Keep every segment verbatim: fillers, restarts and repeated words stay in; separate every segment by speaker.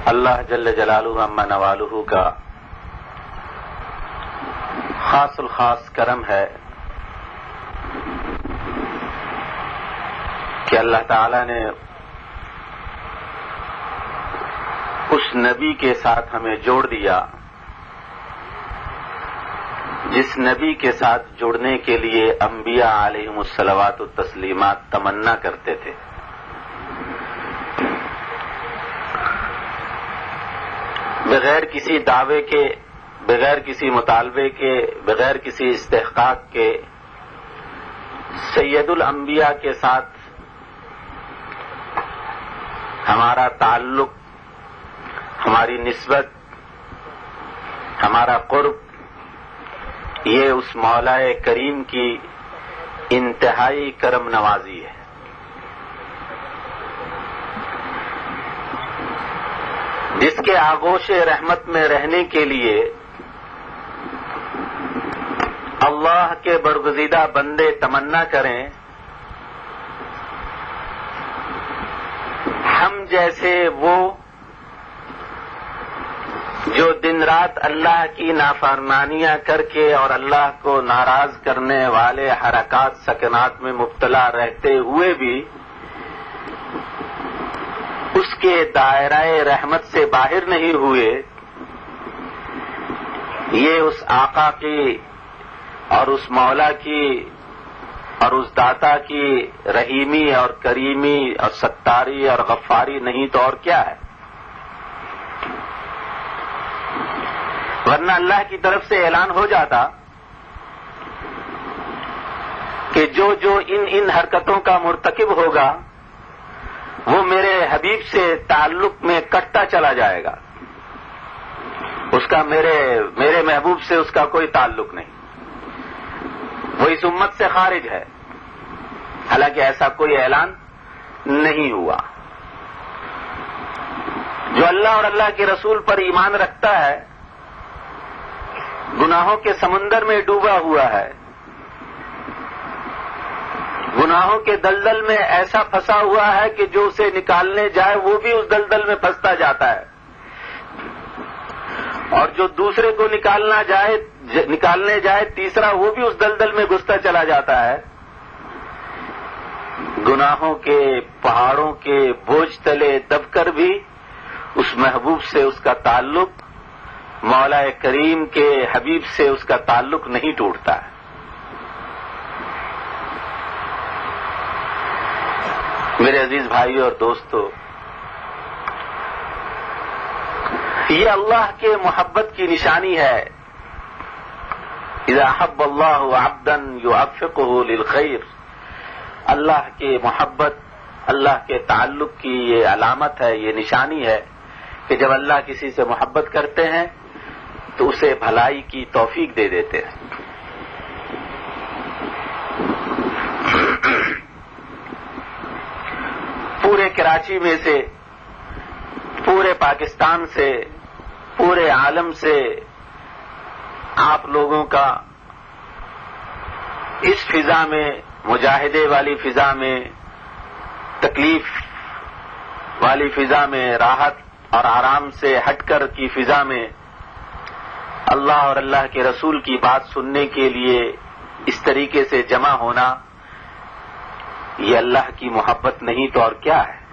Speaker 1: اللہ جل جلالہ عما نوالہ کا خاص الخاص کرم ہے کہ اللہ تعالی نے اس نبی کے ساتھ ہمیں جوڑ دیا جس نبی کے ساتھ جڑنے کے لیے انبیاء علیہم الصلوات والتسلیمات تمنا کرتے تھے. بغیر کسی دعوے کے، بغیر کسی مطالبے کے، بغیر کسی استحقاق کے سید الانبیاء کے ساتھ ہمارا تعلق، ہماری نسبت، ہمارا قرب، یہ اس مولا کریم کی انتہائی کرم نوازی ہے. جس کے آغوش رحمت میں رہنے کے لیے اللہ کے برگزیدہ بندے تمنا کریں، ہم جیسے وہ جو دن رات اللہ کی نافرمانیاں کر کے اور اللہ کو ناراض کرنے والے حرکات سکنات میں مبتلا رہتے ہوئے بھی اس کے دائرہ رحمت سے باہر نہیں ہوئے، یہ اس آقا کی اور اس مولا کی اور اس داتا کی رحیمی اور کریمی اور ستاری اور غفاری نہیں تو اور کیا ہے؟ ورنہ اللہ کی طرف سے اعلان ہو جاتا کہ جو جو ان ان حرکتوں کا مرتکب ہوگا وہ میرے حبیب سے تعلق میں کٹتا چلا جائے گا، اس کا میرے میرے محبوب سے اس کا کوئی تعلق نہیں، وہ اس امت سے خارج ہے. حالانکہ ایسا کوئی اعلان نہیں ہوا. جو اللہ اور اللہ کے رسول پر ایمان رکھتا ہے گناہوں کے سمندر میں ڈوبا ہوا ہے، گناہوں کے دلدل میں ایسا پھنسا ہوا ہے کہ جو اسے نکالنے جائے وہ بھی اس دلدل میں پھنستا جاتا ہے، اور جو دوسرے کو نکالنا جائے نکالنے جائے تیسرا وہ بھی اس دلدل میں گھستا چلا جاتا ہے. گناہوں کے پہاڑوں کے بوجھ تلے دب کر بھی اس محبوب سے اس کا تعلق، مولا کریم کے حبیب سے اس کا تعلق نہیں ٹوٹتا ہے. میرے عزیز بھائیو اور دوستو، یہ اللہ کے محبت کی نشانی ہے. اذا حب اللہ عبدا یوفقہ للخیر، اللہ کی محبت، اللہ کے تعلق کی یہ علامت ہے، یہ نشانی ہے کہ جب اللہ کسی سے محبت کرتے ہیں تو اسے بھلائی کی توفیق دے دیتے ہیں. پورے کراچی میں سے، پورے پاکستان سے، پورے عالم سے آپ لوگوں کا اس فضا میں، مجاہدے والی فضا میں، تکلیف والی فضا میں، راحت اور آرام سے ہٹ کر کی فضا میں اللہ اور اللہ کے رسول کی بات سننے کے لیے اس طریقے سے جمع ہونا، یہ اللہ کی محبت نہیں تو اور کیا ہے؟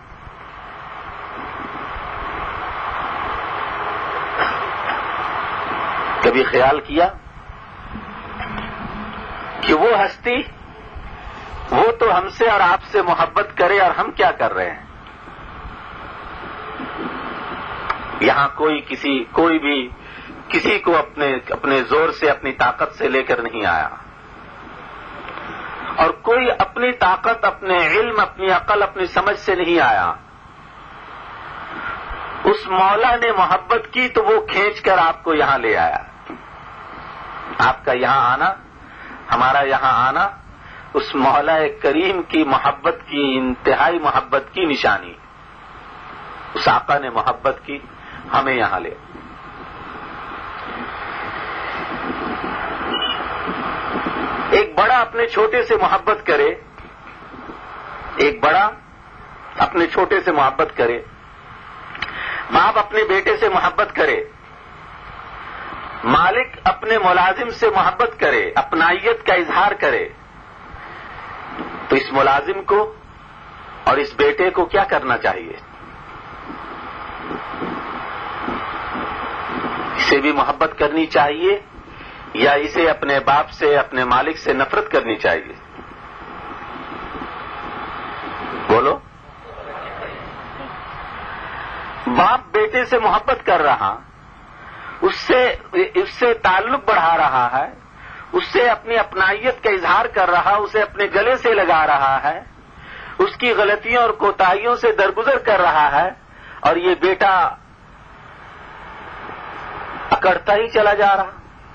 Speaker 1: کبھی خیال کیا کہ وہ ہستی، وہ تو ہم سے اور آپ سے محبت کرے اور ہم کیا کر رہے ہیں؟ یہاں کوئی کسی کوئی بھی کسی کو اپنے اپنے زور سے، اپنی طاقت سے لے کر نہیں آیا، اور کوئی اپنی طاقت، اپنے علم، اپنی عقل، اپنی سمجھ سے نہیں آیا. اس مولا نے محبت کی تو وہ کھینچ کر آپ کو یہاں لے آیا. آپ کا یہاں آنا، ہمارا یہاں آنا اس مولا کریم کی محبت کی، انتہائی محبت کی نشانی. اس آقا نے محبت کی، ہمیں یہاں لے. ایک بڑا اپنے چھوٹے سے محبت کرے، ایک بڑا اپنے چھوٹے سے محبت کرے، باپ اپنے بیٹے سے محبت کرے، مالک اپنے ملازم سے محبت کرے، اپنائیت کا اظہار کرے، تو اس ملازم کو اور اس بیٹے کو کیا کرنا چاہیے؟ اسے بھی محبت کرنی چاہیے یا اسے اپنے باپ سے، اپنے مالک سے نفرت کرنی چاہیے؟ بولو۔ باپ بیٹے سے محبت کر رہا، اس سے اس سے تعلق بڑھا رہا ہے، اس سے اپنی اپنائیت کا اظہار کر رہا، اسے اپنے گلے سے لگا رہا ہے، اس کی غلطیوں اور کوتاہیوں سے درگزر کر رہا ہے، اور یہ بیٹا اکڑتا ہی چلا جا رہا،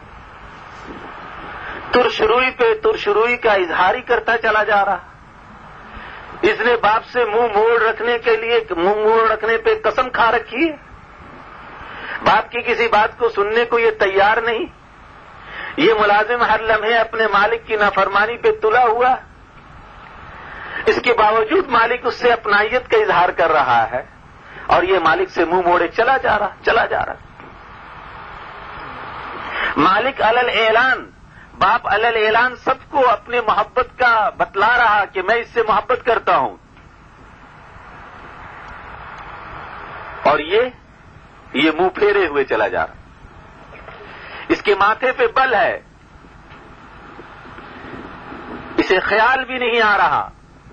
Speaker 1: ترشروئی پہ ترشروئی کا اظہار ہی کرتا چلا جا رہا۔ اس نے باپ سے منہ موڑ رکھنے کے لیے منہ موڑ رکھنے پہ قسم کھا رکھی ہے، باپ کی کسی بات کو سننے کو یہ تیار نہیں۔ یہ ملازم ہر لمحے اپنے مالک کی نافرمانی پہ تلا ہوا، اس کے باوجود مالک اس سے اپنائیت کا اظہار کر رہا ہے، اور یہ مالک سے منہ موڑے چلا جا رہا چلا جا رہا۔ مالک علل اعلان، باپ علل اعلان سب کو اپنے محبت کا بتلا رہا کہ میں اس سے محبت کرتا ہوں، اور یہ یہ منہ پھیرے ہوئے چلا جا رہا۔ اس کے ماتھے پہ بل ہے، اسے خیال بھی نہیں آ رہا،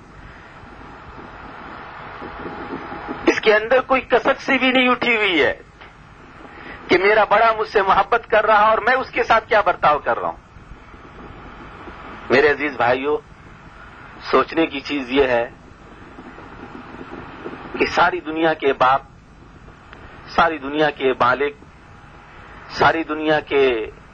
Speaker 1: اس کے اندر کوئی کسک سی بھی نہیں اٹھی ہوئی ہے کہ میرا بڑا مجھ سے محبت کر رہا اور میں اس کے ساتھ کیا برتاؤ کر رہا ہوں۔ میرے عزیز بھائیوں، سوچنے کی چیز یہ ہے کہ ساری دنیا کے باپ، ساری دنیا کے مالک، ساری دنیا کے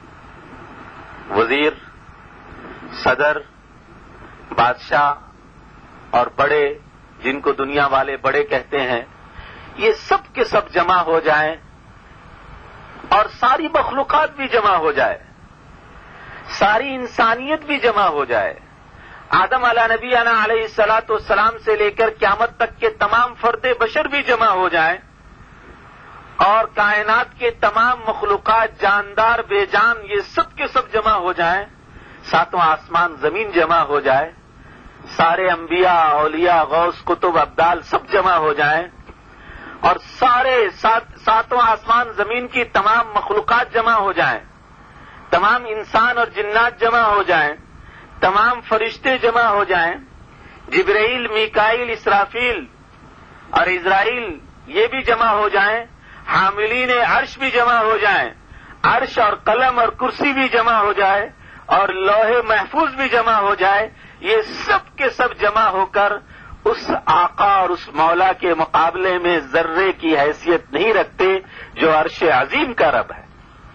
Speaker 1: وزیر، صدر، بادشاہ اور بڑے، جن کو دنیا والے بڑے کہتے ہیں، یہ سب کے سب جمع ہو جائیں اور ساری مخلوقات بھی جمع ہو جائے، ساری انسانیت بھی جمع ہو جائے، آدم علیہ نبینا علیہ الصلوۃ والسلام سے لے کر قیامت تک کے تمام فرد بشر بھی جمع ہو جائیں، اور کائنات کے تمام مخلوقات، جاندار بے جان، یہ سب کے سب جمع ہو جائیں، ساتواں آسمان زمین جمع ہو جائے، سارے انبیاء، اولیاء، غوث، کتب، ابدال سب جمع ہو جائیں، اور سارے سات ساتواں آسمان زمین کی تمام مخلوقات جمع ہو جائیں، تمام انسان اور جنات جمع ہو جائیں، تمام فرشتے جمع ہو جائیں، جبرائیل، میکائیل، اسرافیل اور اسرائیل یہ بھی جمع ہو جائیں، حاملین عرش بھی جمع ہو جائیں، عرش اور قلم اور کرسی بھی جمع ہو جائے، اور لوح محفوظ بھی جمع ہو جائے، یہ سب کے سب جمع ہو کر اس آقا اور اس مولا کے مقابلے میں ذرے کی حیثیت نہیں رکھتے جو عرش عظیم کا رب ہے۔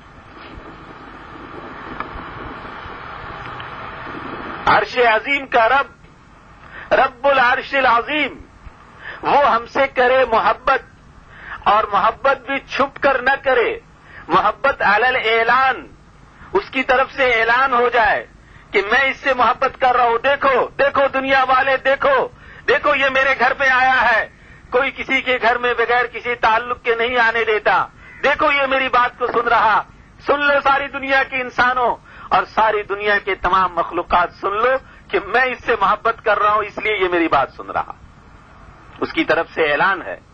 Speaker 1: عرش عظیم کا رب، رب العرش العظیم، وہ ہم سے کرے محبت، اور محبت بھی چھپ کر نہ کرے، محبت علل اعلان، اس کی طرف سے اعلان ہو جائے کہ میں اس سے محبت کر رہا ہوں، دیکھو دیکھو دنیا والے، دیکھو دیکھو یہ میرے گھر پہ آیا ہے، کوئی کسی کے گھر میں بغیر کسی تعلق کے نہیں آنے دیتا، دیکھو یہ میری بات کو سن رہا، سن لو ساری دنیا کے انسانوں اور ساری دنیا کے تمام مخلوقات سن لو کہ میں اس سے محبت کر رہا ہوں، اس لیے یہ میری بات سن رہا، اس کی طرف سے اعلان ہے۔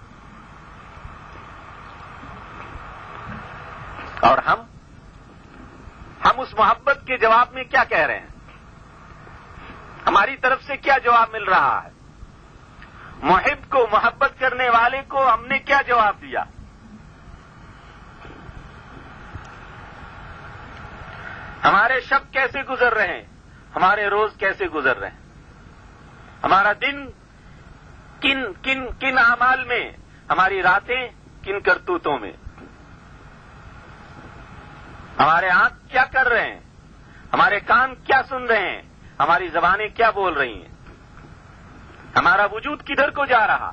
Speaker 1: اور ہم ہم اس محبت کے جواب میں کیا کہہ رہے ہیں؟ ہماری طرف سے کیا جواب مل رہا ہے؟ محب کو، محبت کرنے والے کو ہم نے کیا جواب دیا؟ ہمارے شب کیسے گزر رہے ہیں؟ ہمارے روز کیسے گزر رہے ہیں؟ ہمارا دن کن کن کن اعمال میں، ہماری راتیں کن کرتوتوں میں؟ ہمارے آنکھ کیا کر رہے ہیں؟ ہمارے کان کیا سن رہے ہیں؟ ہماری زبانیں کیا بول رہی ہیں؟ ہمارا وجود کدھر کو جا رہا؟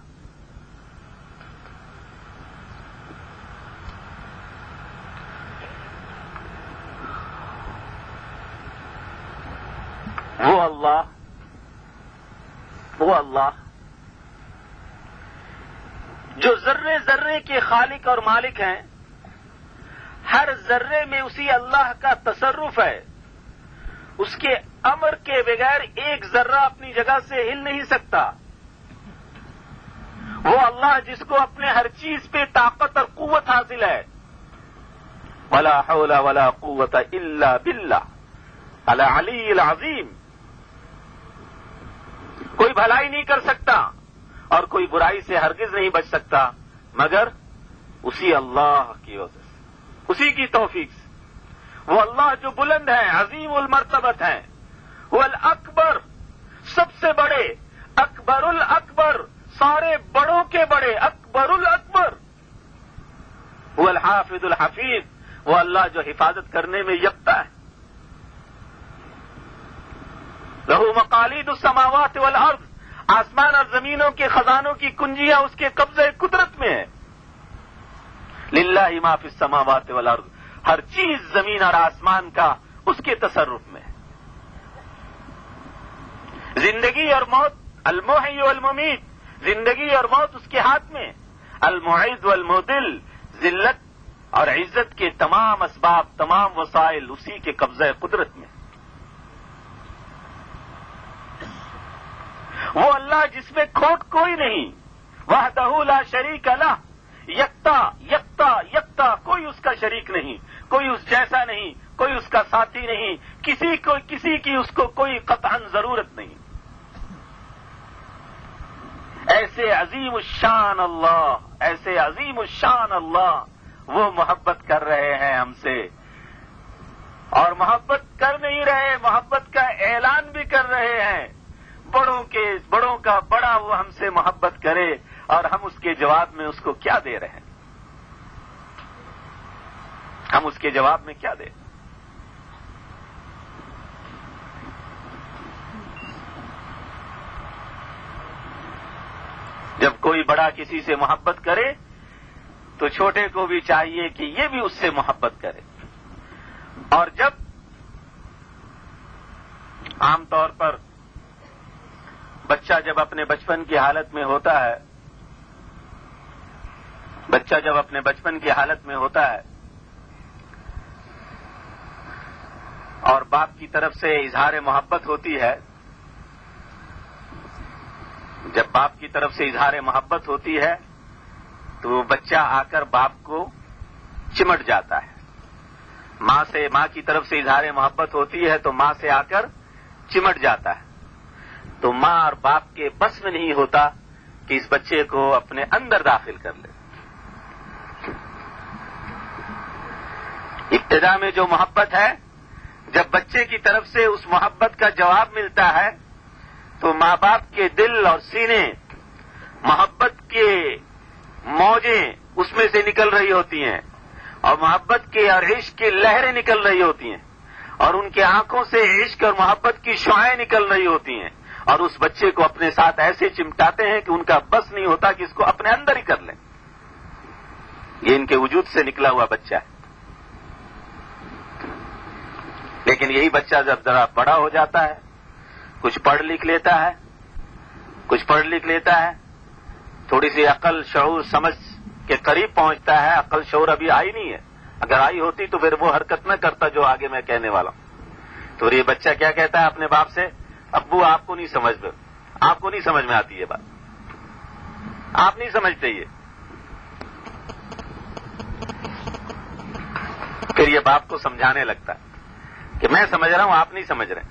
Speaker 1: وہ اللہ وہ اللہ جو ذرے ذرے کے خالق اور مالک ہیں، ہر ذرے میں اسی اللہ کا تصرف ہے، اس کے امر کے بغیر ایک ذرہ اپنی جگہ سے ہل نہیں سکتا۔ وہ اللہ جس کو اپنے ہر چیز پہ طاقت اور قوت حاصل ہے، ولا حول ولا قوت الا باللہ العلی العظیم، کوئی بھلائی نہیں کر سکتا اور کوئی برائی سے ہرگز نہیں بچ سکتا مگر اسی اللہ کی وجہ سے، اسی کی توفیق سے۔ وہ اللہ جو بلند ہے، عظیم المرتبت ہے، وہ الاکبر، سب سے بڑے، اکبر الاکبر، سارے بڑوں کے بڑے، اکبر الاکبر، وہ الحافظ الحفیظ، وہ اللہ جو حفاظت کرنے میں یکتا ہے۔ لہو مقالید السماوات والارض، آسمان اور زمینوں کے خزانوں کی کنجیاں اس کے قبضے قدرت میں ہے۔ للہ ما فی السماوات والارض، ہر چیز زمین اور آسمان کا اس کے تصرف میں ہے۔ زندگی اور موت، المحی والممیت، زندگی اور موت اس کے ہاتھ میں، المعز والمذل، ذلت اور عزت کے تمام اسباب، تمام وسائل اسی کے قبضہ قدرت میں۔ وہ اللہ جس میں کھوٹ کوئی نہیں، وحدہ لا شریک لہ، یکتا یکتا یکتا، کوئی اس کا شریک نہیں، کوئی اس جیسا نہیں، کوئی اس کا ساتھی نہیں، کسی کو کسی کی اس کو کوئی قطعاً ضرورت نہیں۔ ایسے عظیم الشان اللہ، ایسے عظیم الشان اللہ وہ محبت کر رہے ہیں ہم سے، اور محبت کر نہیں رہے، محبت کا اعلان بھی کر رہے ہیں۔ بڑوں کے بڑوں کا بڑا وہ ہم سے محبت کرے اور ہم اس کے جواب میں اس کو کیا دے رہے ہیں؟ ہم اس کے جواب میں کیا دیں؟ جب کوئی بڑا کسی سے محبت کرے تو چھوٹے کو بھی چاہیے کہ یہ بھی اس سے محبت کرے۔ اور جب عام طور پر بچہ جب اپنے بچپن کی حالت میں ہوتا ہے بچہ جب اپنے بچپن کی حالت میں ہوتا ہے اور باپ کی طرف سے اظہار محبت ہوتی ہے، جب باپ کی طرف سے اظہار محبت ہوتی ہے تو وہ بچہ آ کر باپ کو چمٹ جاتا ہے۔ ماں سے ماں کی طرف سے اظہار محبت ہوتی ہے تو ماں سے آ کر چمٹ جاتا ہے، تو ماں اور باپ کے بس میں نہیں ہوتا کہ اس بچے کو اپنے اندر داخل کر لے۔ ابتدا میں جو محبت ہے، جب بچے کی طرف سے اس محبت کا جواب ملتا ہے تو ماں باپ کے دل اور سینے محبت کے موجیں اس میں سے نکل رہی ہوتی ہیں، اور محبت کے اور عشق کی لہریں نکل رہی ہوتی ہیں، اور ان کے آنکھوں سے عشق اور محبت کی شعائیں نکل رہی ہوتی ہیں، اور اس بچے کو اپنے ساتھ ایسے چمٹاتے ہیں کہ ان کا بس نہیں ہوتا کہ اس کو اپنے اندر ہی کر لیں۔ یہ ان کے وجود سے نکلا ہوا بچہ ہے۔ لیکن یہی بچہ جب ذرا بڑا ہو جاتا ہے، کچھ پڑھ لکھ لیتا ہے کچھ پڑھ لکھ لیتا ہے تھوڑی سی عقل شعور سمجھ کے قریب پہنچتا ہے، عقل شعور ابھی آئی نہیں ہے، اگر آئی ہوتی تو پھر وہ حرکت نہ کرتا جو آگے میں کہنے والا ہوں۔ تو یہ بچہ کیا کہتا ہے اپنے باپ سے؟ ابو آپ کو نہیں سمجھ آپ کو نہیں سمجھ میں آتی یہ بات، آپ نہیں سمجھتے یہ۔ پھر یہ باپ کو سمجھانے لگتا ہے کہ میں سمجھ رہا ہوں، آپ نہیں سمجھ رہے۔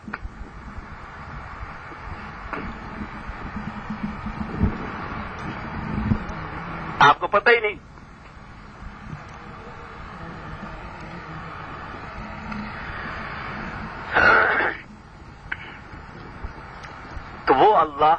Speaker 1: آپ کو پتہ ہی نہیں۔ تو وہ اللہ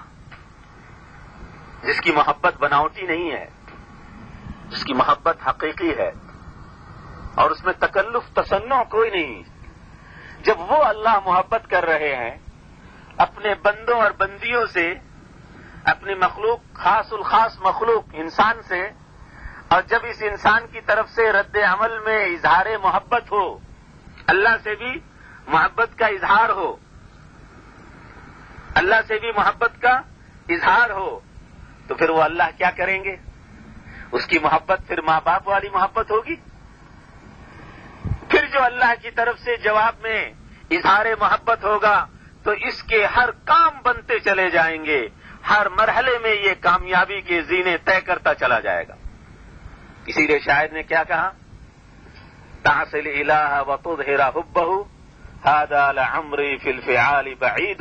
Speaker 1: جس کی محبت بناوٹی نہیں ہے، جس کی محبت حقیقی ہے اور اس میں تکلف تصنع کوئی نہیں، جب وہ اللہ محبت کر رہے ہیں اپنے بندوں اور بندیوں سے، اپنی مخلوق خاص الخاص مخلوق انسان سے، اور جب اس انسان کی طرف سے رد عمل میں اظہار محبت ہو، اللہ سے بھی محبت کا اظہار ہو، اللہ سے بھی محبت کا اظہار ہو، تو پھر وہ اللہ کیا کریں گے؟ اس کی محبت پھر ماں باپ والی محبت ہوگی؟ پھر جو اللہ کی طرف سے جواب میں اظہار محبت ہوگا تو اس کے ہر کام بنتے چلے جائیں گے، ہر مرحلے میں یہ کامیابی کے زینے طے کرتا چلا جائے گا۔ اسی لیے شاعر نے کیا کہا؟ تعصل الہ وتظہر حبہ ھذا لعمری فی الفعال بعید۔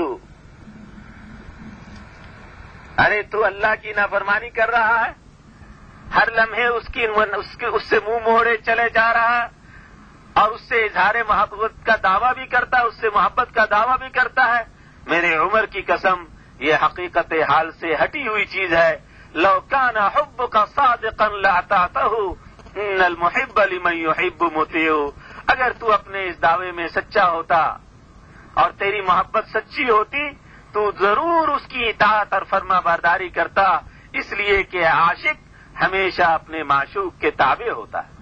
Speaker 1: ارے تو اللہ کی نافرمانی کر رہا ہے، ہر لمحے اس کی اس, کی اس سے منہ موڑے چلے جا رہا ہے، اور اس سے اظہار محبت کا دعویٰ بھی کرتا ہے، اس سے محبت کا دعویٰ بھی کرتا ہے۔ میرے عمر کی قسم، یہ حقیقت حال سے ہٹی ہوئی چیز ہے۔ لو کان حبک صادقا لاطعتہ ان المحب لمن يحب مطیع۔ اگر تو اپنے اس دعوے میں سچا ہوتا اور تیری محبت سچی ہوتی تو ضرور اس کی اطاعت اور فرما برداری کرتا، اس لیے کہ عاشق ہمیشہ اپنے معشوق کے تابع ہوتا ہے۔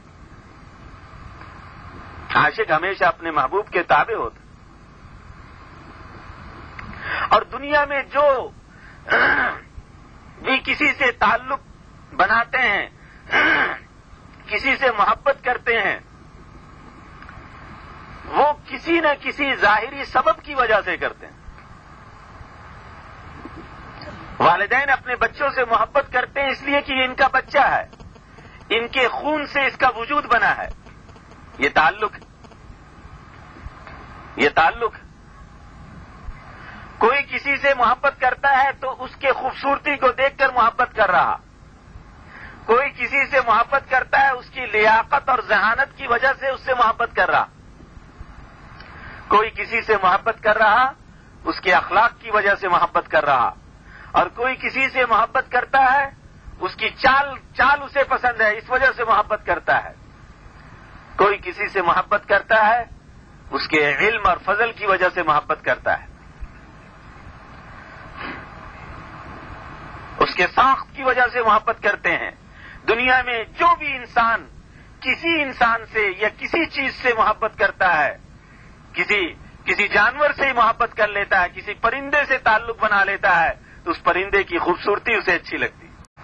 Speaker 1: عاشق ہمیشہ اپنے محبوب کے تابع ہوتا ہے۔ اور دنیا میں جو بھی کسی سے تعلق بناتے ہیں، کسی سے محبت کرتے ہیں، وہ کسی نہ کسی ظاہری سبب کی وجہ سے کرتے ہیں۔ والدین اپنے بچوں سے محبت کرتے ہیں اس لیے کہ یہ ان کا بچہ ہے، ان کے خون سے اس کا وجود بنا ہے، یہ تعلق یہ تعلق کوئی کسی سے محبت کرتا ہے تو اس کے خوبصورتی کو دیکھ کر محبت کر رہا، کوئی کسی سے محبت کرتا ہے اس کی لیاقت اور ذہانت کی وجہ سے اس سے محبت کر رہا، کوئی کسی سے محبت کر رہا اس کے اخلاق کی وجہ سے محبت کر رہا، اور کوئی کسی سے محبت کرتا ہے اس کی چال چال اسے پسند ہے اس وجہ سے محبت کرتا ہے، کوئی کسی سے محبت کرتا ہے اس کے علم اور فضل کی وجہ سے محبت کرتا ہے، اس کے ساخت کی وجہ سے محبت کرتے ہیں۔ دنیا میں جو بھی انسان کسی انسان سے یا کسی چیز سے محبت کرتا ہے، کسی کسی جانور سے ہی محبت کر لیتا ہے، کسی پرندے سے تعلق بنا لیتا ہے تو اس پرندے کی خوبصورتی اسے اچھی لگتی۔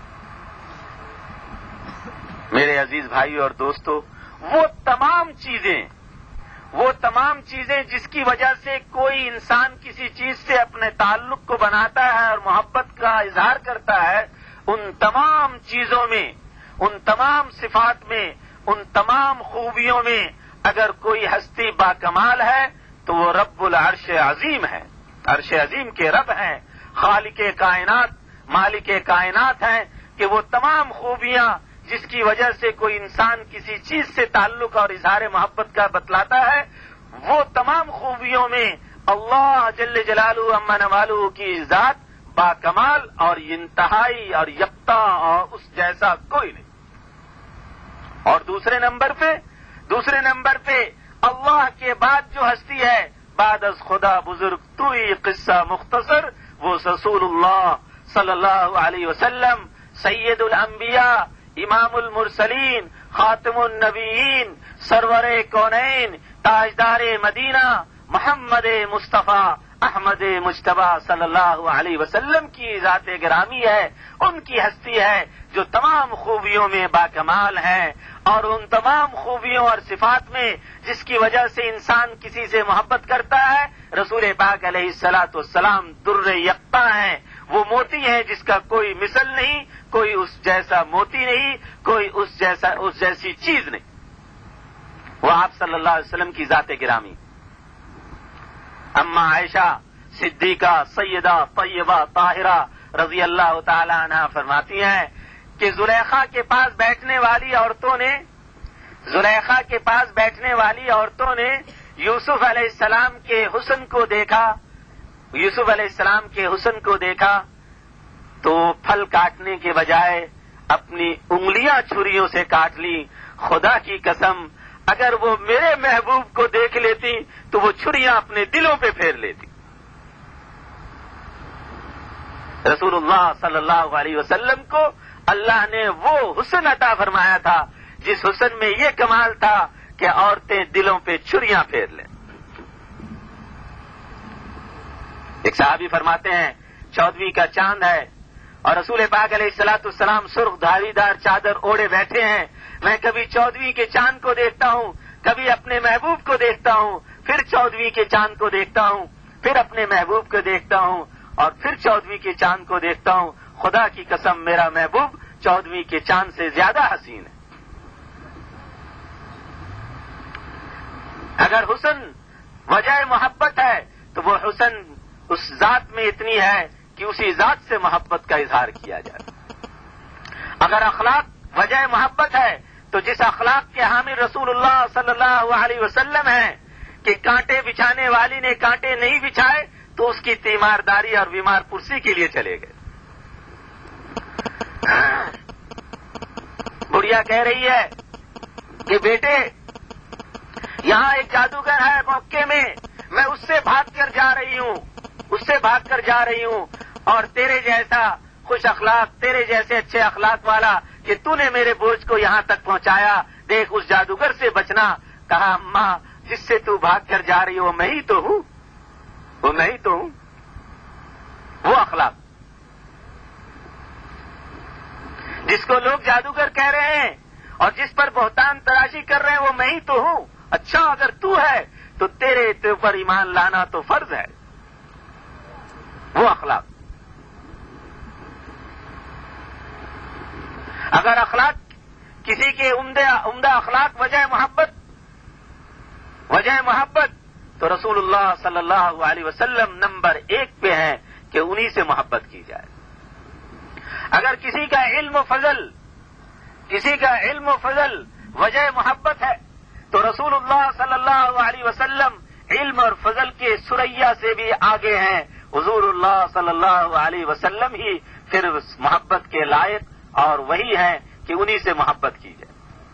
Speaker 1: میرے عزیز بھائی اور دوستو، وہ تمام چیزیں وہ تمام چیزیں جس کی وجہ سے کوئی انسان کسی چیز سے اپنے تعلق کو بناتا ہے اور محبت کا اظہار کرتا ہے، ان تمام چیزوں میں، ان تمام صفات میں، ان تمام خوبیوں میں اگر کوئی ہستی باکمال ہے تو وہ رب العرش عظیم ہے، عرش عظیم کے رب ہیں، خالق کائنات، مالک کائنات ہیں، کہ وہ تمام خوبیاں جس کی وجہ سے کوئی انسان کسی چیز سے تعلق اور اظہار محبت کا بتلاتا ہے، وہ تمام خوبیوں میں اللہ جل جلالہ عما نوالہ کی ذات باکمال اور انتہائی اور یکتا اور اس جیسا کوئی نہیں۔ اور دوسرے نمبر پہ دوسرے نمبر پہ اللہ کے بعد جو ہستی ہے، بعد از خدا بزرگ تو ہی قصہ مختصر، وہ رسول اللہ صلی اللہ علیہ وسلم، سید الانبیاء، امام المرسلین، خاتم النبیین، سرور کونین، تاجدار مدینہ، محمد مصطفیٰ احمد مجتبیٰ صلی اللہ علیہ وسلم کی ذات گرامی ہے، ان کی ہستی ہے جو تمام خوبیوں میں باکمال ہے، اور ان تمام خوبیوں اور صفات میں جس کی وجہ سے انسان کسی سے محبت کرتا ہے، رسول پاک علیہ الصلاۃ والسلام در یکتا ہیں، وہ موتی ہے جس کا کوئی مثل نہیں، کوئی اس جیسا موتی نہیں، کوئی اس جیسا اس جیسی چیز نہیں، وہ آپ صلی اللہ علیہ وسلم کی ذات گرامی۔ اما عائشہ صدیقہ سیدہ طیبہ طاہرہ رضی اللہ تعالی عنہا فرماتی ہیں کہ زلیخا کے پاس بیٹھنے والی عورتوں نے زلیخا کے پاس بیٹھنے والی عورتوں نے یوسف علیہ السلام کے حسن کو دیکھا یوسف علیہ السلام کے حسن کو دیکھا تو پھل کاٹنے کے بجائے اپنی انگلیاں چھریوں سے کاٹ لی۔ خدا کی قسم، اگر وہ میرے محبوب کو دیکھ لیتی تو وہ چھریاں اپنے دلوں پہ پھیر لیتی۔ رسول اللہ صلی اللہ علیہ وسلم کو اللہ نے وہ حسن عطا فرمایا تھا جس حسن میں یہ کمال تھا کہ عورتیں دلوں پہ چھریاں پھیر لیں۔ ایک صحابی فرماتے ہیں چودھویں کا چاند ہے، اور رسول پاک علیہ الصلوۃ والسلام سرخ دھاری دار چادر اوڑے بیٹھے ہیں. میں کبھی چودہویں کے چاند کو دیکھتا ہوں, کبھی اپنے محبوب کو دیکھتا ہوں, پھر چودہویں کے چاند کو دیکھتا ہوں, پھر اپنے محبوب کو دیکھتا ہوں, اور پھر چودہویں کے چاند کو دیکھتا ہوں. خدا کی قسم میرا محبوب چودہویں کے چاند سے زیادہ حسین ہے. اگر حسن وجہ محبت ہے تو وہ حسن اس ذات میں اتنی ہے کہ اسی ذات سے محبت کا اظہار کیا جائے. اگر اخلاق وجہ محبت ہے تو جس اخلاق کے حامل رسول اللہ صلی اللہ علیہ وسلم ہیں کہ کانٹے بچھانے والی نے کانٹے نہیں بچھائے تو اس کی تیمارداری اور بیمار پرسی کے لیے چلے گئے. بڑھیا کہہ رہی ہے کہ بیٹے یہاں ایک جادوگر ہے موقع میں, میں اس سے بھاگ کر جا رہی ہوں, اس سے بھاگ کر جا رہی ہوں, اور تیرے جیسا خوش اخلاق, تیرے جیسے اچھے اخلاق والا کہ تو نے میرے بوجھ کو یہاں تک پہنچایا, دیکھ اس جادوگر سے بچنا. کہا اماں جس سے تو بھاگ کر جا رہی ہو میں ہی تو ہوں, وہ میں ہی تو ہوں. وہ اخلاق جس کو لوگ جادوگر کہہ رہے ہیں اور جس پر بہتان تراشی کر رہے ہیں وہ میں ہی تو ہوں. اچھا اگر تو ہے تو تیرے اوپر ایمان لانا تو فرض ہے. وہ اخلاق. اگر اخلاق کسی کے عمدہ عمدہ اخلاق وجہ محبت وجہ محبت تو رسول اللہ صلی اللہ علیہ وسلم نمبر ایک پہ ہیں کہ انہی سے محبت کی جائے. اگر کسی کا علم و فضل کسی کا علم و فضل وجہ محبت ہے تو رسول اللہ صلی اللہ علیہ وسلم علم اور فضل کے سریا سے بھی آگے ہیں. حضور اللہ صلی اللہ علیہ وسلم ہی پھر محبت کے لائق اور وہی ہیں کہ انہی سے محبت کی جائے.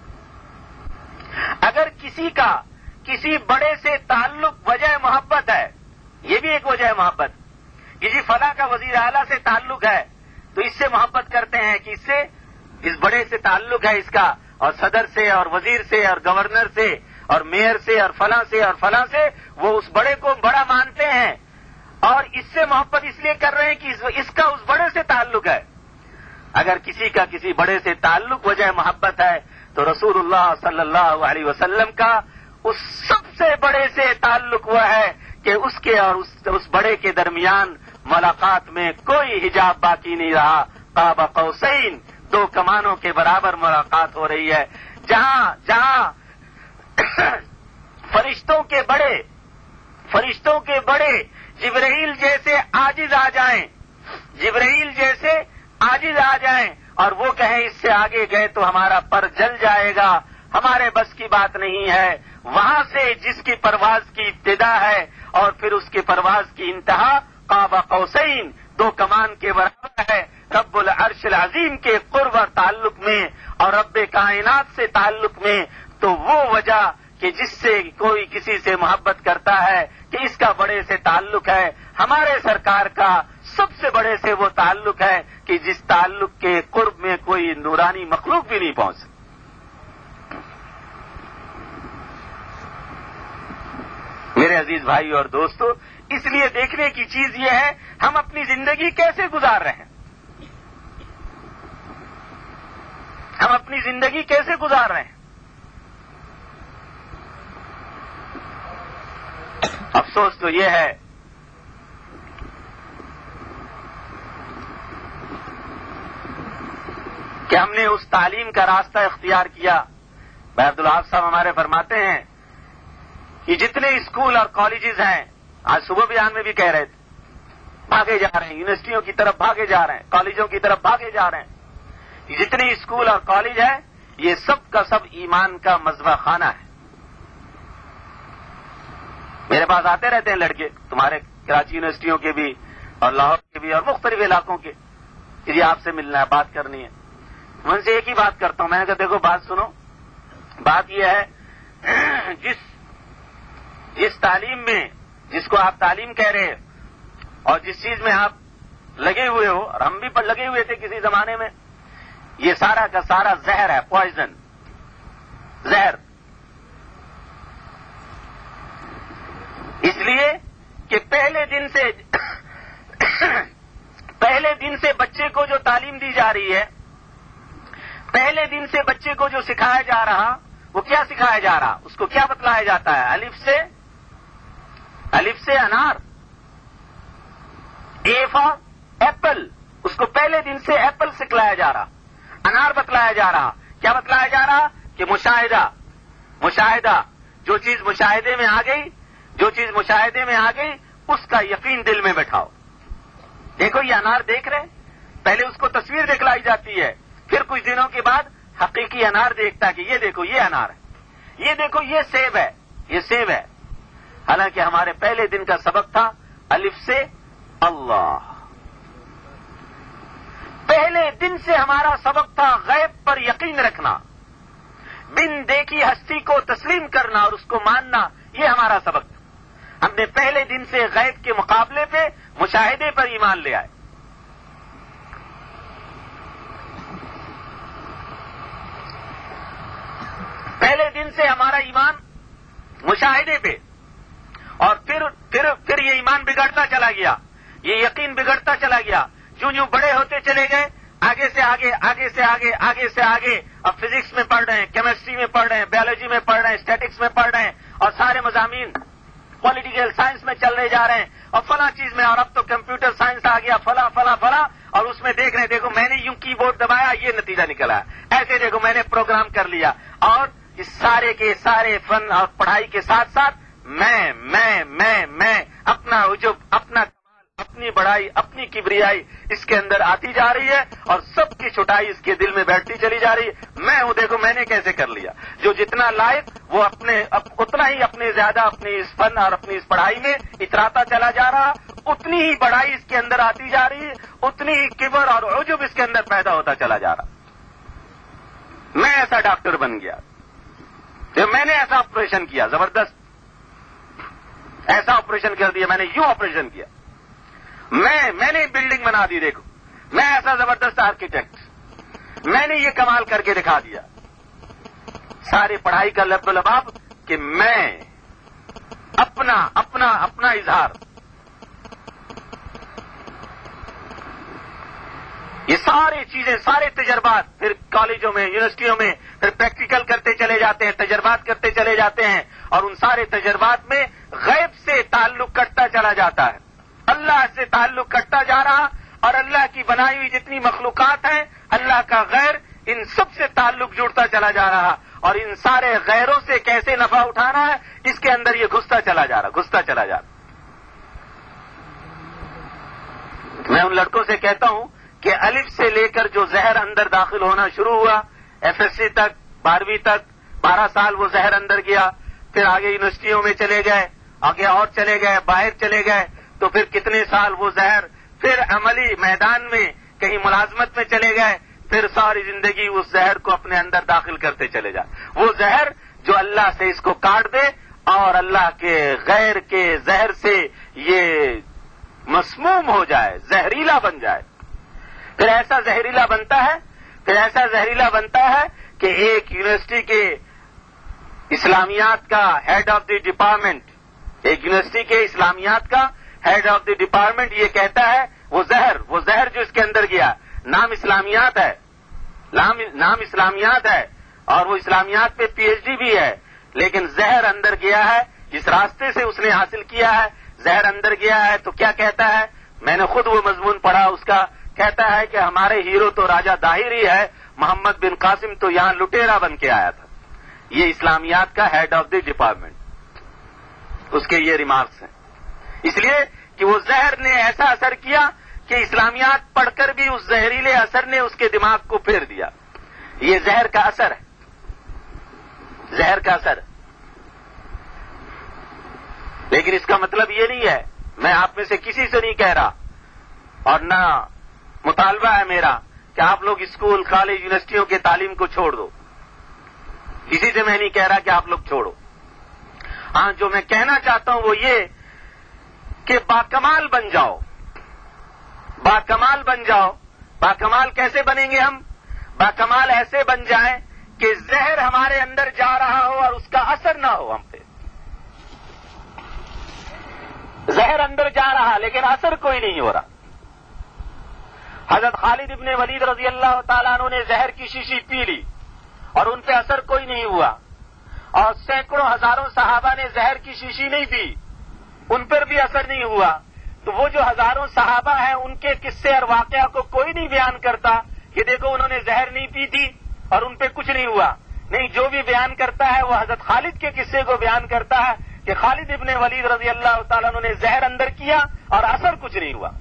Speaker 1: اگر کسی کا کسی بڑے سے تعلق وجہ محبت ہے, یہ بھی ایک وجہ محبت, کسی فلاں کا وزیر اعلیٰ سے تعلق ہے تو اس سے محبت کرتے ہیں کہ اس سے اس بڑے سے تعلق ہے اس کا, اور صدر سے اور وزیر سے اور گورنر سے اور میئر سے اور فلاں سے اور فلاں سے, وہ اس بڑے کو بڑا مانتے ہیں اور اس سے محبت اس لیے کر رہے ہیں کہ اس کا اس بڑے سے تعلق ہے. اگر کسی کا کسی بڑے سے تعلق وجہ محبت ہے تو رسول اللہ صلی اللہ علیہ وسلم کا اس سب سے بڑے سے تعلق ہوا ہے کہ اس کے اور اس, اس بڑے کے درمیان ملاقات میں کوئی حجاب باقی نہیں رہا. قاب قوسین, دو کمانوں کے برابر ملاقات ہو رہی ہے. جہاں جہاں فرشتوں کے بڑے فرشتوں کے بڑے جبرائیل جیسے عاجز آ جائیں جبرائیل جیسے عاجز آ جائیں اور وہ کہیں اس سے آگے گئے تو ہمارا پر جل جائے گا, ہمارے بس کی بات نہیں ہے, وہاں سے جس کی پرواز کی ابتدا ہے اور پھر اس کی پرواز کی انتہا قاب قوسین, دو کمان کے برابر ہے. رب العرش العظیم کے قرب اور تعلق میں اور رب کائنات سے تعلق میں, تو وہ وجہ کہ جس سے کوئی کسی سے محبت کرتا ہے کہ اس کا بڑے سے تعلق ہے. ہمارے سرکار کا سب سے بڑے سے وہ تعلق ہے کہ جس تعلق کے قرب میں کوئی نورانی مخلوق بھی نہیں پہنچ سکتی. میرے عزیز بھائی اور دوستو, اس لیے دیکھنے کی چیز یہ ہے ہم اپنی زندگی کیسے گزار رہے ہیں, ہم اپنی زندگی کیسے گزار رہے ہیں. افسوس تو یہ ہے کہ ہم نے اس تعلیم کا راستہ اختیار کیا. بھائی عبدالوہاب صاحب ہمارے فرماتے ہیں کہ جتنے اسکول اور کالجز ہیں, آج صبح بیان میں بھی کہہ رہے تھے, بھاگے جا رہے ہیں, یونیورسٹیوں کی طرف بھاگے جا رہے ہیں, کالجوں کی طرف بھاگے جا رہے ہیں. جتنے اسکول اور کالج ہیں یہ سب کا سب ایمان کا مذبح خانہ ہے. میرے پاس آتے رہتے ہیں لڑکے, تمہارے کراچی یونیورسٹیوں کے بھی اور لاہور کے بھی اور مختلف علاقوں کے, کہ جی آپ سے ملنا ہے, بات کرنی ہے. میں ان سے ایک ہی بات کرتا ہوں, میں نے کہا دیکھو بات سنو, بات یہ ہے جس جس تعلیم میں جس کو آپ تعلیم کہہ رہے ہیں اور جس چیز میں آپ لگے ہوئے ہو, اور ہم بھی لگے ہوئے تھے کسی زمانے میں, یہ سارا کا سارا زہر ہے, پوائزن, زہر. اس لیے کہ پہلے دن سے پہلے دن سے بچے کو جو تعلیم دی جا رہی ہے، پہلے دن سے بچے کو جو سکھایا جا رہا، وہ کیا سکھایا جا رہا؟ اس کو کیا بتلایا جاتا ہے؟ الف سے الف سے انار، اے فار ایپل، اس کو پہلے دن سے ایپل سکھلایا جا رہا، انار بتلایا جا رہا۔ کیا بتلایا جا رہا؟ کہ مشاہدہ، مشاہدہ، جو چیز مشاہدے میں آ گئی، جو چیز مشاہدے میں آ گئی اس کا یقین دل میں بٹھاؤ۔ دیکھو یہ انار دیکھ رہے، پہلے اس کو تصویر دکھلائی جاتی ہے، پھر کچھ دنوں کے بعد حقیقی انار دیکھتا ہے کہ یہ دیکھو یہ انار ہے، یہ دیکھو یہ سیب ہے، یہ سیب ہے۔ حالانکہ ہمارے پہلے دن کا سبق تھا الف سے اللہ، پہلے دن سے ہمارا سبق تھا غیب پر یقین رکھنا، بن دیکھی ہستی کو تسلیم کرنا اور اس کو ماننا، یہ ہمارا سبق تھا۔ ہم نے پہلے دن سے غیب کے مقابلے پہ مشاہدے پر ایمان لے آئے۔ پہلے دن سے ہمارا ایمان مشاہدے پہ، اور پھر پھر پھر یہ ایمان بگڑتا چلا گیا، یہ یقین بگڑتا چلا گیا، جو جو بڑے ہوتے چلے گئے، آگے سے آگے آگے سے آگے آگے سے آگے، اب فزکس میں پڑھ رہے ہیں، کیمسٹری میں پڑھ رہے ہیں، بایولوجی میں پڑھ رہے ہیں، اسٹیٹکس میں پڑھ رہے ہیں، اور سارے مضامین پولیٹیکل سائنس میں چل رہے جا رہے ہیں، اور فلاں چیز میں، اور اب تو کمپیوٹر سائنس آ گیا، فلاں فلاں فلاں، اور اس میں دیکھ رہے ہیں، دیکھو میں نے یوں کی بورڈ دبایا یہ نتیجہ نکلا، ایسے دیکھو میں نے پروگرام کر لیا، اور اس سارے کے سارے فن اور پڑھائی کے ساتھ ساتھ میں میں میں میں اپنا عجب، اپنا کمال، اپنی بڑائی، اپنی کبریائی اس کے اندر آتی جا رہی ہے، اور سب کی چھٹائی اس کے دل میں بیٹھتی چلی جا رہی ہے۔ میں ہوں، دیکھو میں نے کیسے کر لیا۔ جو جتنا لائق وہ اپنے اتنا ہی اپنے زیادہ اپنی اس فن اور اپنی اس پڑھائی میں اتراتا چلا جا رہا، اتنی ہی بڑائی اس کے اندر آتی جا رہی ہے، اتنی ہی کبر اور عجب اس کے اندر پیدا ہوتا چلا جا رہا۔ میں ایسا ڈاکٹر بن گیا، جب میں نے ایسا آپریشن کیا، زبردست ایسا آپریشن کر دیا، میں نے یوں آپریشن کیا، میں میں نے بلڈنگ بنا دی، دیکھو میں ایسا زبردست آرکیٹیکٹ، میں نے یہ کمال کر کے دکھا دیا۔ ساری پڑھائی کا لب و لباب کہ میں اپنا اپنا اپنا اظہار، یہ ساری چیزیں، سارے تجربات، پھر کالجوں میں، یونیورسٹیوں میں پھر پریکٹیکل کرتے چلے جاتے ہیں، تجربات کرتے چلے جاتے ہیں، اور ان سارے تجربات میں غیب سے تعلق کٹتا چلا جاتا ہے، اللہ سے تعلق کٹتا جا رہا، اور اللہ کی بنائی ہوئی جتنی مخلوقات ہیں، اللہ کا غیر، ان سب سے تعلق جڑتا چلا جا رہا، اور ان سارے غیروں سے کیسے نفع اٹھانا ہے اس کے اندر یہ گھستا چلا جا رہا گھستا چلا جا رہا۔ میں ان لڑکوں سے کہتا ہوں کہ الف سے لے کر جو زہر اندر داخل ہونا شروع ہوا، ایف ایس سی تک، بارہویں تک، بارہ سال وہ زہر اندر گیا، پھر آگے یونیورسٹیوں میں چلے گئے، آگے اور چلے گئے، باہر چلے گئے، تو پھر کتنے سال وہ زہر، پھر عملی میدان میں کہیں ملازمت میں چلے گئے، پھر ساری زندگی اس زہر کو اپنے اندر داخل کرتے چلے جائے۔ وہ زہر جو اللہ سے اس کو کاٹ دے اور اللہ کے غیر کے زہر سے یہ مسموم ہو جائے، زہریلا بن جائے، پھر ایسا زہریلا بنتا ہے پھر ایسا زہریلا بنتا ہے کہ ایک یونیورسٹی کے اسلامیات کا ہیڈ آف دی ڈپارٹمنٹ، ایک یونیورسٹی کے اسلامیات کا ہیڈ آف دی ڈپارٹمنٹ یہ کہتا ہے، وہ زہر وہ زہر جو اس کے اندر گیا، نام اسلامیات ہے، نام اسلامیات ہے، اور وہ اسلامیات پہ پی ایچ ڈی بھی ہے، لیکن زہر اندر گیا ہے، جس راستے سے اس نے حاصل کیا ہے، زہر اندر گیا ہے، تو کیا کہتا ہے؟ میں نے خود وہ مضمون پڑھا، اس کا کہتا ہے کہ ہمارے ہیرو تو راجہ داہر ہی ہے، محمد بن قاسم تو یہاں لٹیرا بن کے آیا تھا۔ یہ اسلامیات کا ہیڈ آف دی ڈپارٹمنٹ، اس کے یہ ریمارکس ہیں، اس لیے کہ وہ زہر نے ایسا اثر کیا کہ اسلامیات پڑھ کر بھی اس زہریلے اثر نے اس کے دماغ کو پھیر دیا۔ یہ زہر کا اثر ہے، زہر کا اثر۔ لیکن اس کا مطلب یہ نہیں ہے، میں آپ میں سے کسی سے نہیں کہہ رہا، اور نہ مطالبہ ہے میرا کہ آپ لوگ اسکول، کالج، یونیورسٹیوں کے تعلیم کو چھوڑ دو، کسی سے میں نہیں کہہ رہا کہ آپ لوگ چھوڑو۔ ہاں، جو میں کہنا چاہتا ہوں وہ یہ کہ باکمال بن جاؤ، باکمال بن جاؤ۔ باکمال کیسے بنیں گے ہم؟ باکمال ایسے بن جائیں کہ زہر ہمارے اندر جا رہا ہو اور اس کا اثر نہ ہو ہم پہ۔ زہر اندر جا رہا لیکن اثر کوئی نہیں ہو رہا، حضرت خالد ابن ولید رضی اللہ تعالیٰ عنہ نے زہر کی شیشی پی لی اور ان پہ اثر کوئی نہیں ہوا، اور سینکڑوں ہزاروں صحابہ نے زہر کی شیشی نہیں پی، ان پر بھی اثر نہیں ہوا، تو وہ جو ہزاروں صحابہ ہیں ان کے قصے اور واقعہ کو کوئی نہیں بیان کرتا کہ دیکھو انہوں نے زہر نہیں پی تھی اور ان پہ کچھ نہیں ہوا. نہیں، جو بھی بیان کرتا ہے وہ حضرت خالد کے قصے کو بیان کرتا ہے کہ خالد ابن ولید رضی اللہ تعالیٰ عنہ نے زہر اندر کیا اور اثر کچھ نہیں ہوا.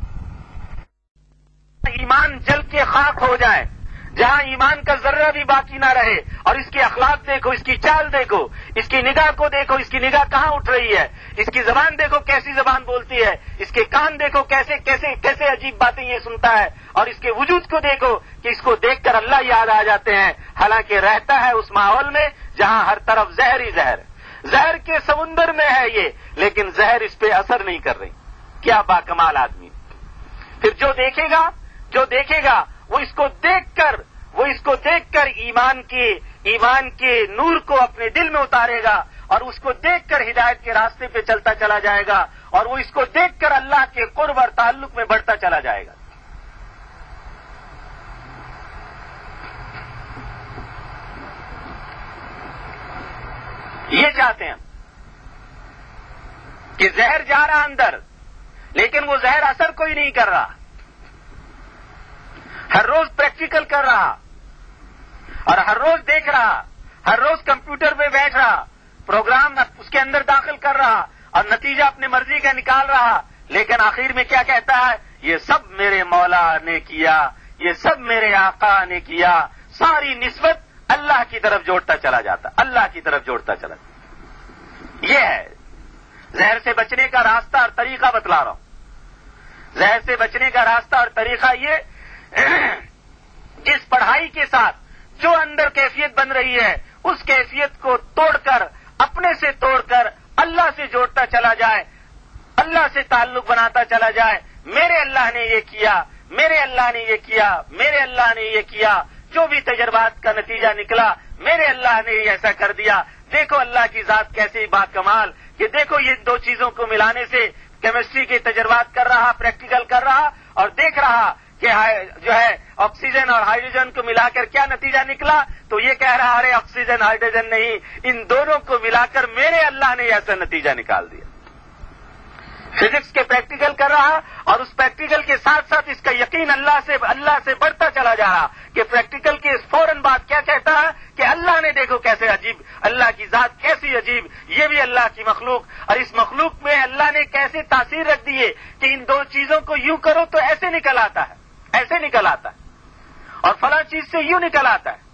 Speaker 1: ایمان جل کے خاک ہو جائے، جہاں ایمان کا ذرہ بھی باقی نہ رہے، اور اس کے اخلاق دیکھو، اس کی چال دیکھو، اس کی نگاہ کو دیکھو، اس کی نگاہ کہاں اٹھ رہی ہے، اس کی زبان دیکھو کیسی زبان بولتی ہے، اس کے کان دیکھو کیسے کیسے کیسے عجیب باتیں یہ سنتا ہے، اور اس کے وجود کو دیکھو کہ اس کو دیکھ کر اللہ یاد آ جاتے ہیں، حالانکہ رہتا ہے اس ماحول میں جہاں ہر طرف زہر ہی زہر، زہر کے سمندر میں ہے یہ، لیکن زہر اس پہ اثر نہیں کر رہی. کیا باکمال آدمی. پھر جو دیکھے گا جو دیکھے گا وہ اس کو دیکھ کر وہ اس کو دیکھ کر ایمان کے ایمان کے نور کو اپنے دل میں اتارے گا، اور اس کو دیکھ کر ہدایت کے راستے پہ چلتا چلا جائے گا، اور وہ اس کو دیکھ کر اللہ کے قرب اور تعلق میں بڑھتا چلا جائے گا. یہ چاہتے ہیں کہ زہر جا رہا اندر، لیکن وہ زہر اثر کوئی نہیں کر رہا. ہر روز پریکٹیکل کر رہا اور ہر روز دیکھ رہا، ہر روز کمپیوٹر پہ بیٹھ رہا، پروگرام اس کے اندر داخل کر رہا اور نتیجہ اپنے مرضی کا نکال رہا، لیکن آخر میں کیا کہتا ہے؟ یہ سب میرے مولا نے کیا، یہ سب میرے آقا نے کیا. ساری نسبت اللہ کی طرف جوڑتا چلا جاتا، اللہ کی طرف جوڑتا چلا جاتا. یہ ہے زہر سے بچنے کا راستہ اور طریقہ بتلا رہا ہوں. زہر سے بچنے کا راستہ اور طریقہ یہ، جس پڑھائی کے ساتھ جو اندر کیفیت بن رہی ہے اس کیفیت کو توڑ کر، اپنے سے توڑ کر اللہ سے جوڑتا چلا جائے، اللہ سے تعلق بناتا چلا جائے. میرے اللہ نے یہ کیا، میرے اللہ نے یہ کیا، میرے اللہ نے یہ کیا، جو بھی تجربات کا نتیجہ نکلا میرے اللہ نے یہ ایسا کر دیا. دیکھو اللہ کی ذات کیسی با کمال کہ دیکھو یہ دو چیزوں کو ملانے سے کیمسٹری کے تجربات کر رہا، پریکٹیکل کر رہا، اور دیکھ رہا کہ جو ہے آکسیجن اور ہائیڈروجن کو ملا کر کیا نتیجہ نکلا. تو یہ کہہ رہا ارے آکسیجن ہائیڈروجن نہیں، ان دونوں کو ملا کر میرے اللہ نے ایسا نتیجہ نکال دیا. فزکس کے پریکٹیکل کر رہا، اور اس پریکٹیکل کے ساتھ ساتھ اس کا یقین اللہ سے اللہ سے بڑھتا چلا جا رہا کہ پریکٹیکل کے فوراً بعد کیا کہتا ہے کہ اللہ نے دیکھو کیسے عجیب، اللہ کی ذات کیسی عجیب، یہ بھی اللہ کی مخلوق، اور اس مخلوق میں اللہ نے کیسے تاثیر رکھ دی ہے کہ ان دو چیزوں کو یوں کرو تو ایسے نکل آتا ہے، ایسے نکل آتا ہے، اور فلاں چیز سے یوں نکل آتا ہے.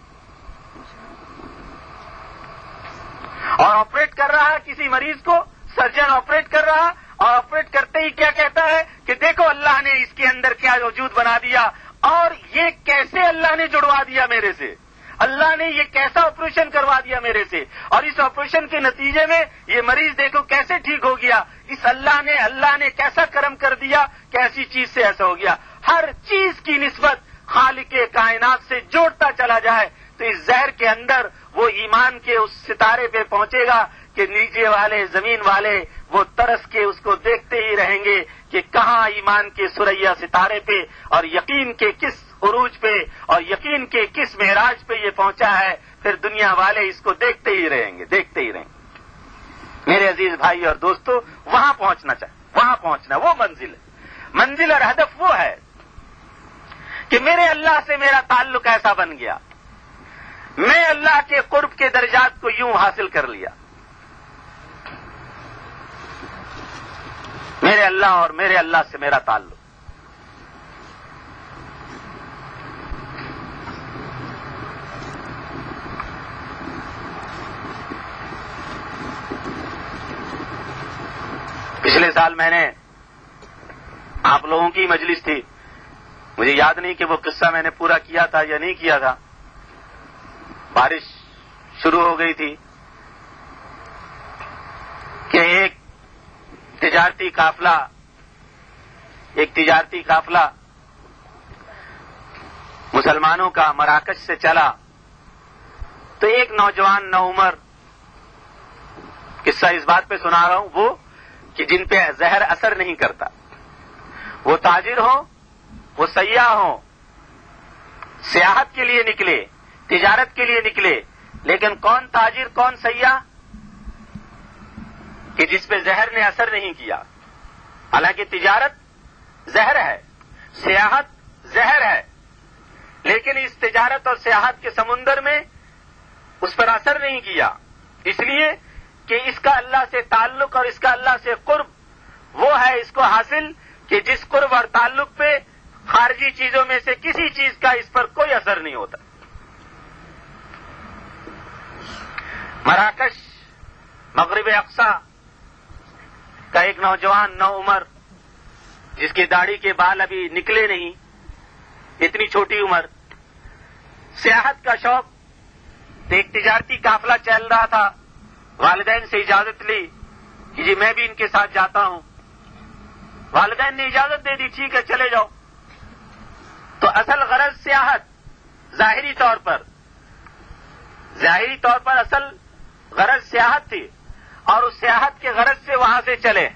Speaker 1: اور آپریٹ کر رہا ہے کسی مریض کو، سرجن آپریٹ کر رہا، اور آپریٹ کرتے ہی کیا کہتا ہے کہ دیکھو اللہ نے اس کے اندر کیا وجود بنا دیا، اور یہ کیسے اللہ نے جڑوا دیا میرے سے، اللہ نے یہ کیسا آپریشن کروا دیا میرے سے، اور اس آپریشن کے نتیجے میں یہ مریض دیکھو کیسے ٹھیک ہو گیا. اس اللہ نے اللہ نے کیسا کرم کر دیا کہ ایسی چیز سے ایسا ہو گیا. ہر چیز کی نسبت خالق کائنات سے جوڑتا چلا جائے تو اس زہر کے اندر وہ ایمان کے اس ستارے پہ پہنچے گا کہ نیچے والے زمین والے وہ ترس کے اس کو دیکھتے ہی رہیں گے کہ کہاں ایمان کے سریا ستارے پہ اور یقین کے کس عروج پہ اور یقین کے کس معراج پہ یہ پہنچا ہے. پھر دنیا والے اس کو دیکھتے ہی رہیں گے دیکھتے ہی رہیں گے. میرے عزیز بھائی اور دوستو، وہاں پہنچنا چاہیے، وہاں پہنچنا وہ منزل ہے. منزل اور ہدف وہ ہے کہ میرے اللہ سے میرا تعلق ایسا بن گیا، میں اللہ کے قرب کے درجات کو یوں حاصل کر لیا. میرے اللہ اور میرے اللہ سے میرا تعلق. پچھلے سال میں نے آپ لوگوں کی مجلس تھی، مجھے یاد نہیں کہ وہ قصہ میں نے پورا کیا تھا یا نہیں کیا تھا. بارش شروع ہو گئی تھی کہ ایک تجارتی قافلہ ایک تجارتی قافلہ مسلمانوں کا مراکش سے چلا تو ایک نوجوان نوعمر، قصہ اس بات پہ سنا رہا ہوں وہ کہ جن پہ زہر اثر نہیں کرتا، وہ تاجر ہو وہ سیاح ہوں، سیاحت کے لیے نکلے، تجارت کے لیے نکلے، لیکن کون تاجر کون سیاح کہ جس پہ زہر نے اثر نہیں کیا؟ حالانکہ تجارت زہر ہے، سیاحت زہر ہے، لیکن اس تجارت اور سیاحت کے سمندر میں اس پر اثر نہیں کیا، اس لیے کہ اس کا اللہ سے تعلق اور اس کا اللہ سے قرب وہ ہے اس کو حاصل کہ جس قرب اور تعلق پہ خارجی چیزوں میں سے کسی چیز کا اس پر کوئی اثر نہیں ہوتا۔ مراکش مغرب اقصی کا ایک نوجوان نو عمر جس کی داڑھی کے بال ابھی نکلے نہیں، اتنی چھوٹی عمر، سیاحت کا شوق، ایک تجارتی قافلہ چل رہا تھا، والدین سے اجازت لی کہ جی میں بھی ان کے ساتھ جاتا ہوں، والدین نے اجازت دے دی، ٹھیک ہے چلے جاؤ۔ تو اصل غرض سیاحت، ظاہری طور پر ظاہری طور پر اصل غرض سیاحت تھی، اور اس سیاحت کے غرض سے وہاں سے چلے،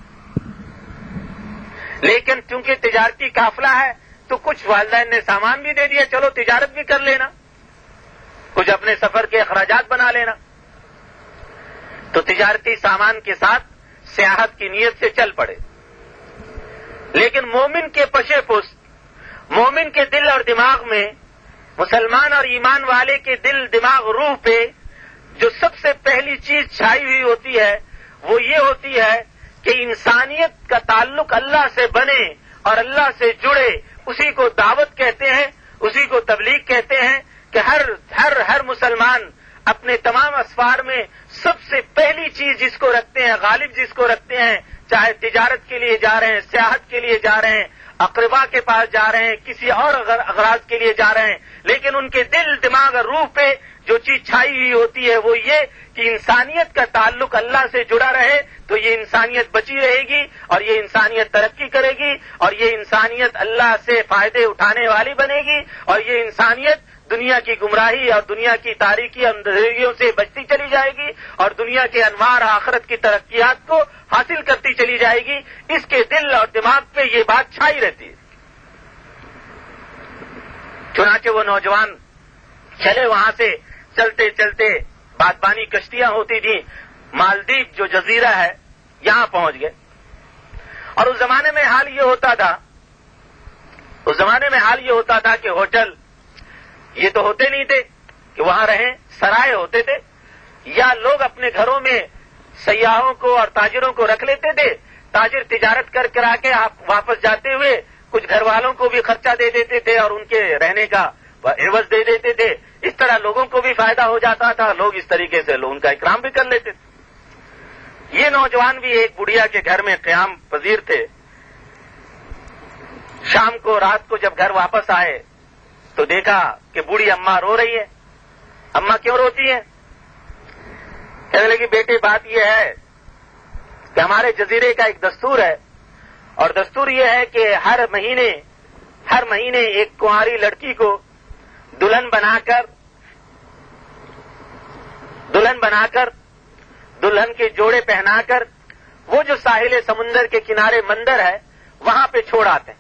Speaker 1: لیکن چونکہ تجارتی قافلہ ہے تو کچھ والدین نے سامان بھی دے دیا، چلو تجارت بھی کر لینا، کچھ اپنے سفر کے اخراجات بنا لینا، تو تجارتی سامان کے ساتھ سیاحت کی نیت سے چل پڑے۔ لیکن مومن کے پشے پشت، مومن کے دل اور دماغ میں، مسلمان اور ایمان والے کے دل دماغ روح پہ جو سب سے پہلی چیز چھائی ہوئی ہوتی ہے وہ یہ ہوتی ہے کہ انسانیت کا تعلق اللہ سے بنے اور اللہ سے جڑے، اسی کو دعوت کہتے ہیں، اسی کو تبلیغ کہتے ہیں کہ ہر ہر ہر مسلمان اپنے تمام اسفار میں سب سے پہلی چیز جس کو رکھتے ہیں، غالب جس کو رکھتے ہیں، چاہے تجارت کے لیے جا رہے ہیں، سیاحت کے لیے جا رہے ہیں، اقربا کے پاس جا رہے ہیں، کسی اور اغراض کے لیے جا رہے ہیں، لیکن ان کے دل دماغ اور روح پہ جو چیز چھائی ہوئی ہوتی ہے وہ یہ کہ انسانیت کا تعلق اللہ سے جڑا رہے تو یہ انسانیت بچی رہے گی اور یہ انسانیت ترقی کرے گی اور یہ انسانیت اللہ سے فائدے اٹھانے والی بنے گی اور یہ انسانیت دنیا کی گمراہی اور دنیا کی تاریکی اندھیریوں سے بچتی چلی جائے گی اور دنیا کے انوار آخرت کی ترقیات کو حاصل کرتی چلی جائے گی۔ اس کے دل اور دماغ پہ یہ بات چھائی رہتی ہے۔ چنانچہ وہ نوجوان چلے، وہاں سے چلتے چلتے بادبانی کشتیاں ہوتی تھیں، مالدیپ جو جزیرہ ہے یہاں پہنچ گئے۔ اور اس زمانے میں حال یہ ہوتا تھا اس زمانے میں حال یہ ہوتا تھا کہ ہوٹل یہ تو ہوتے نہیں تھے کہ وہاں رہیں، سرائے ہوتے تھے، یا لوگ اپنے گھروں میں سیاحوں کو اور تاجروں کو رکھ لیتے تھے، تاجر تجارت کر کرا کے آپ واپس جاتے ہوئے کچھ گھر والوں کو بھی خرچہ دے دیتے تھے اور ان کے رہنے کا عوض دے دیتے تھے، اس طرح لوگوں کو بھی فائدہ ہو جاتا تھا، لوگ اس طریقے سے ان کا اکرام بھی کر لیتے تھے۔ یہ نوجوان بھی ایک بڑھیا کے گھر میں قیام پذیر تھے۔ شام کو رات کو جب گھر واپس آئے تو دیکھا کہ بوڑھی اماں رو رہی ہے۔ اماں کیوں روتی ہیں؟ کہنے لگی بیٹے بات یہ ہے کہ ہمارے جزیرے کا ایک دستور ہے اور دستور یہ ہے کہ ہر مہینے ہر مہینے ایک کنواری لڑکی کو دلہن بنا کر دلہن بنا کر دلہن کے جوڑے پہنا کر وہ جو ساحل سمندر کے کنارے مندر ہے وہاں پہ چھوڑ آتے ہیں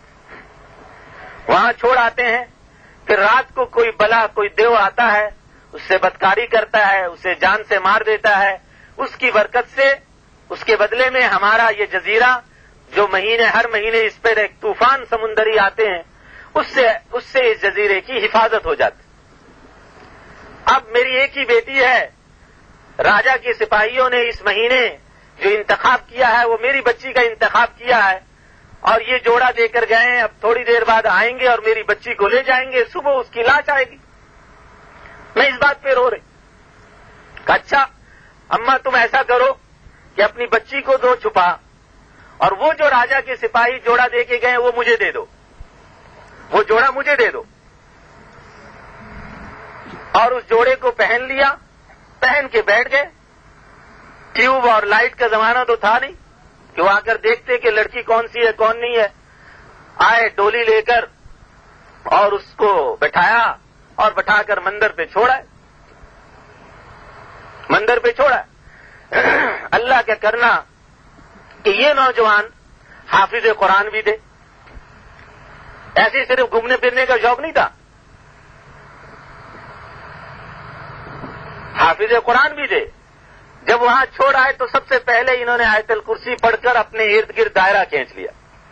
Speaker 1: وہاں چھوڑ آتے ہیں پھر رات کو کوئی بلا کوئی دیو آتا ہے، اس سے بدکاری کرتا ہے، اسے جان سے مار دیتا ہے، اس کی برکت سے اس کے بدلے میں ہمارا یہ جزیرہ جو مہینے ہر مہینے اس پر ایک طوفان سمندری آتے ہیں اس سے اس سے اس جزیرے کی حفاظت ہو جاتی۔ اب میری ایک ہی بیٹی ہے، راجا کے سپاہیوں نے اس مہینے جو انتخاب کیا ہے وہ میری بچی کا انتخاب کیا ہے اور یہ جوڑا دے کر گئے ہیں، اب تھوڑی دیر بعد آئیں گے اور میری بچی کو لے جائیں گے، صبح اس کی لاش آئے گی۔ میں اس بات پہ رو رہی کہ اچھا اماں تم ایسا کرو کہ اپنی بچی کو دو چھپا اور وہ جو راجا کے سپاہی جوڑا دے کے گئے وہ مجھے دے دو، وہ جوڑا مجھے دے دو۔ اور اس جوڑے کو پہن لیا، پہن کے بیٹھ گئے۔ ٹیوب اور لائٹ کا زمانہ تو تھا نہیں کہ وہ آ کر دیکھتے کہ لڑکی کون سی ہے کون نہیں ہے۔ آئے ڈولی لے کر اور اس کو بٹھایا اور بٹھا کر مندر پہ چھوڑا، مندر پہ چھوڑا۔ اللہ کا کرنا کہ یہ نوجوان حافظ قرآن بھی تھے، ایسے صرف گھومنے پھرنے کا شوق نہیں تھا، حافظ قرآن بھی تھے. جب وہاں چھوڑ آئے تو سب سے پہلے انہوں نے آیت الکرسی پڑھ کر اپنے ارد گرد دائرہ کھینچ لیا،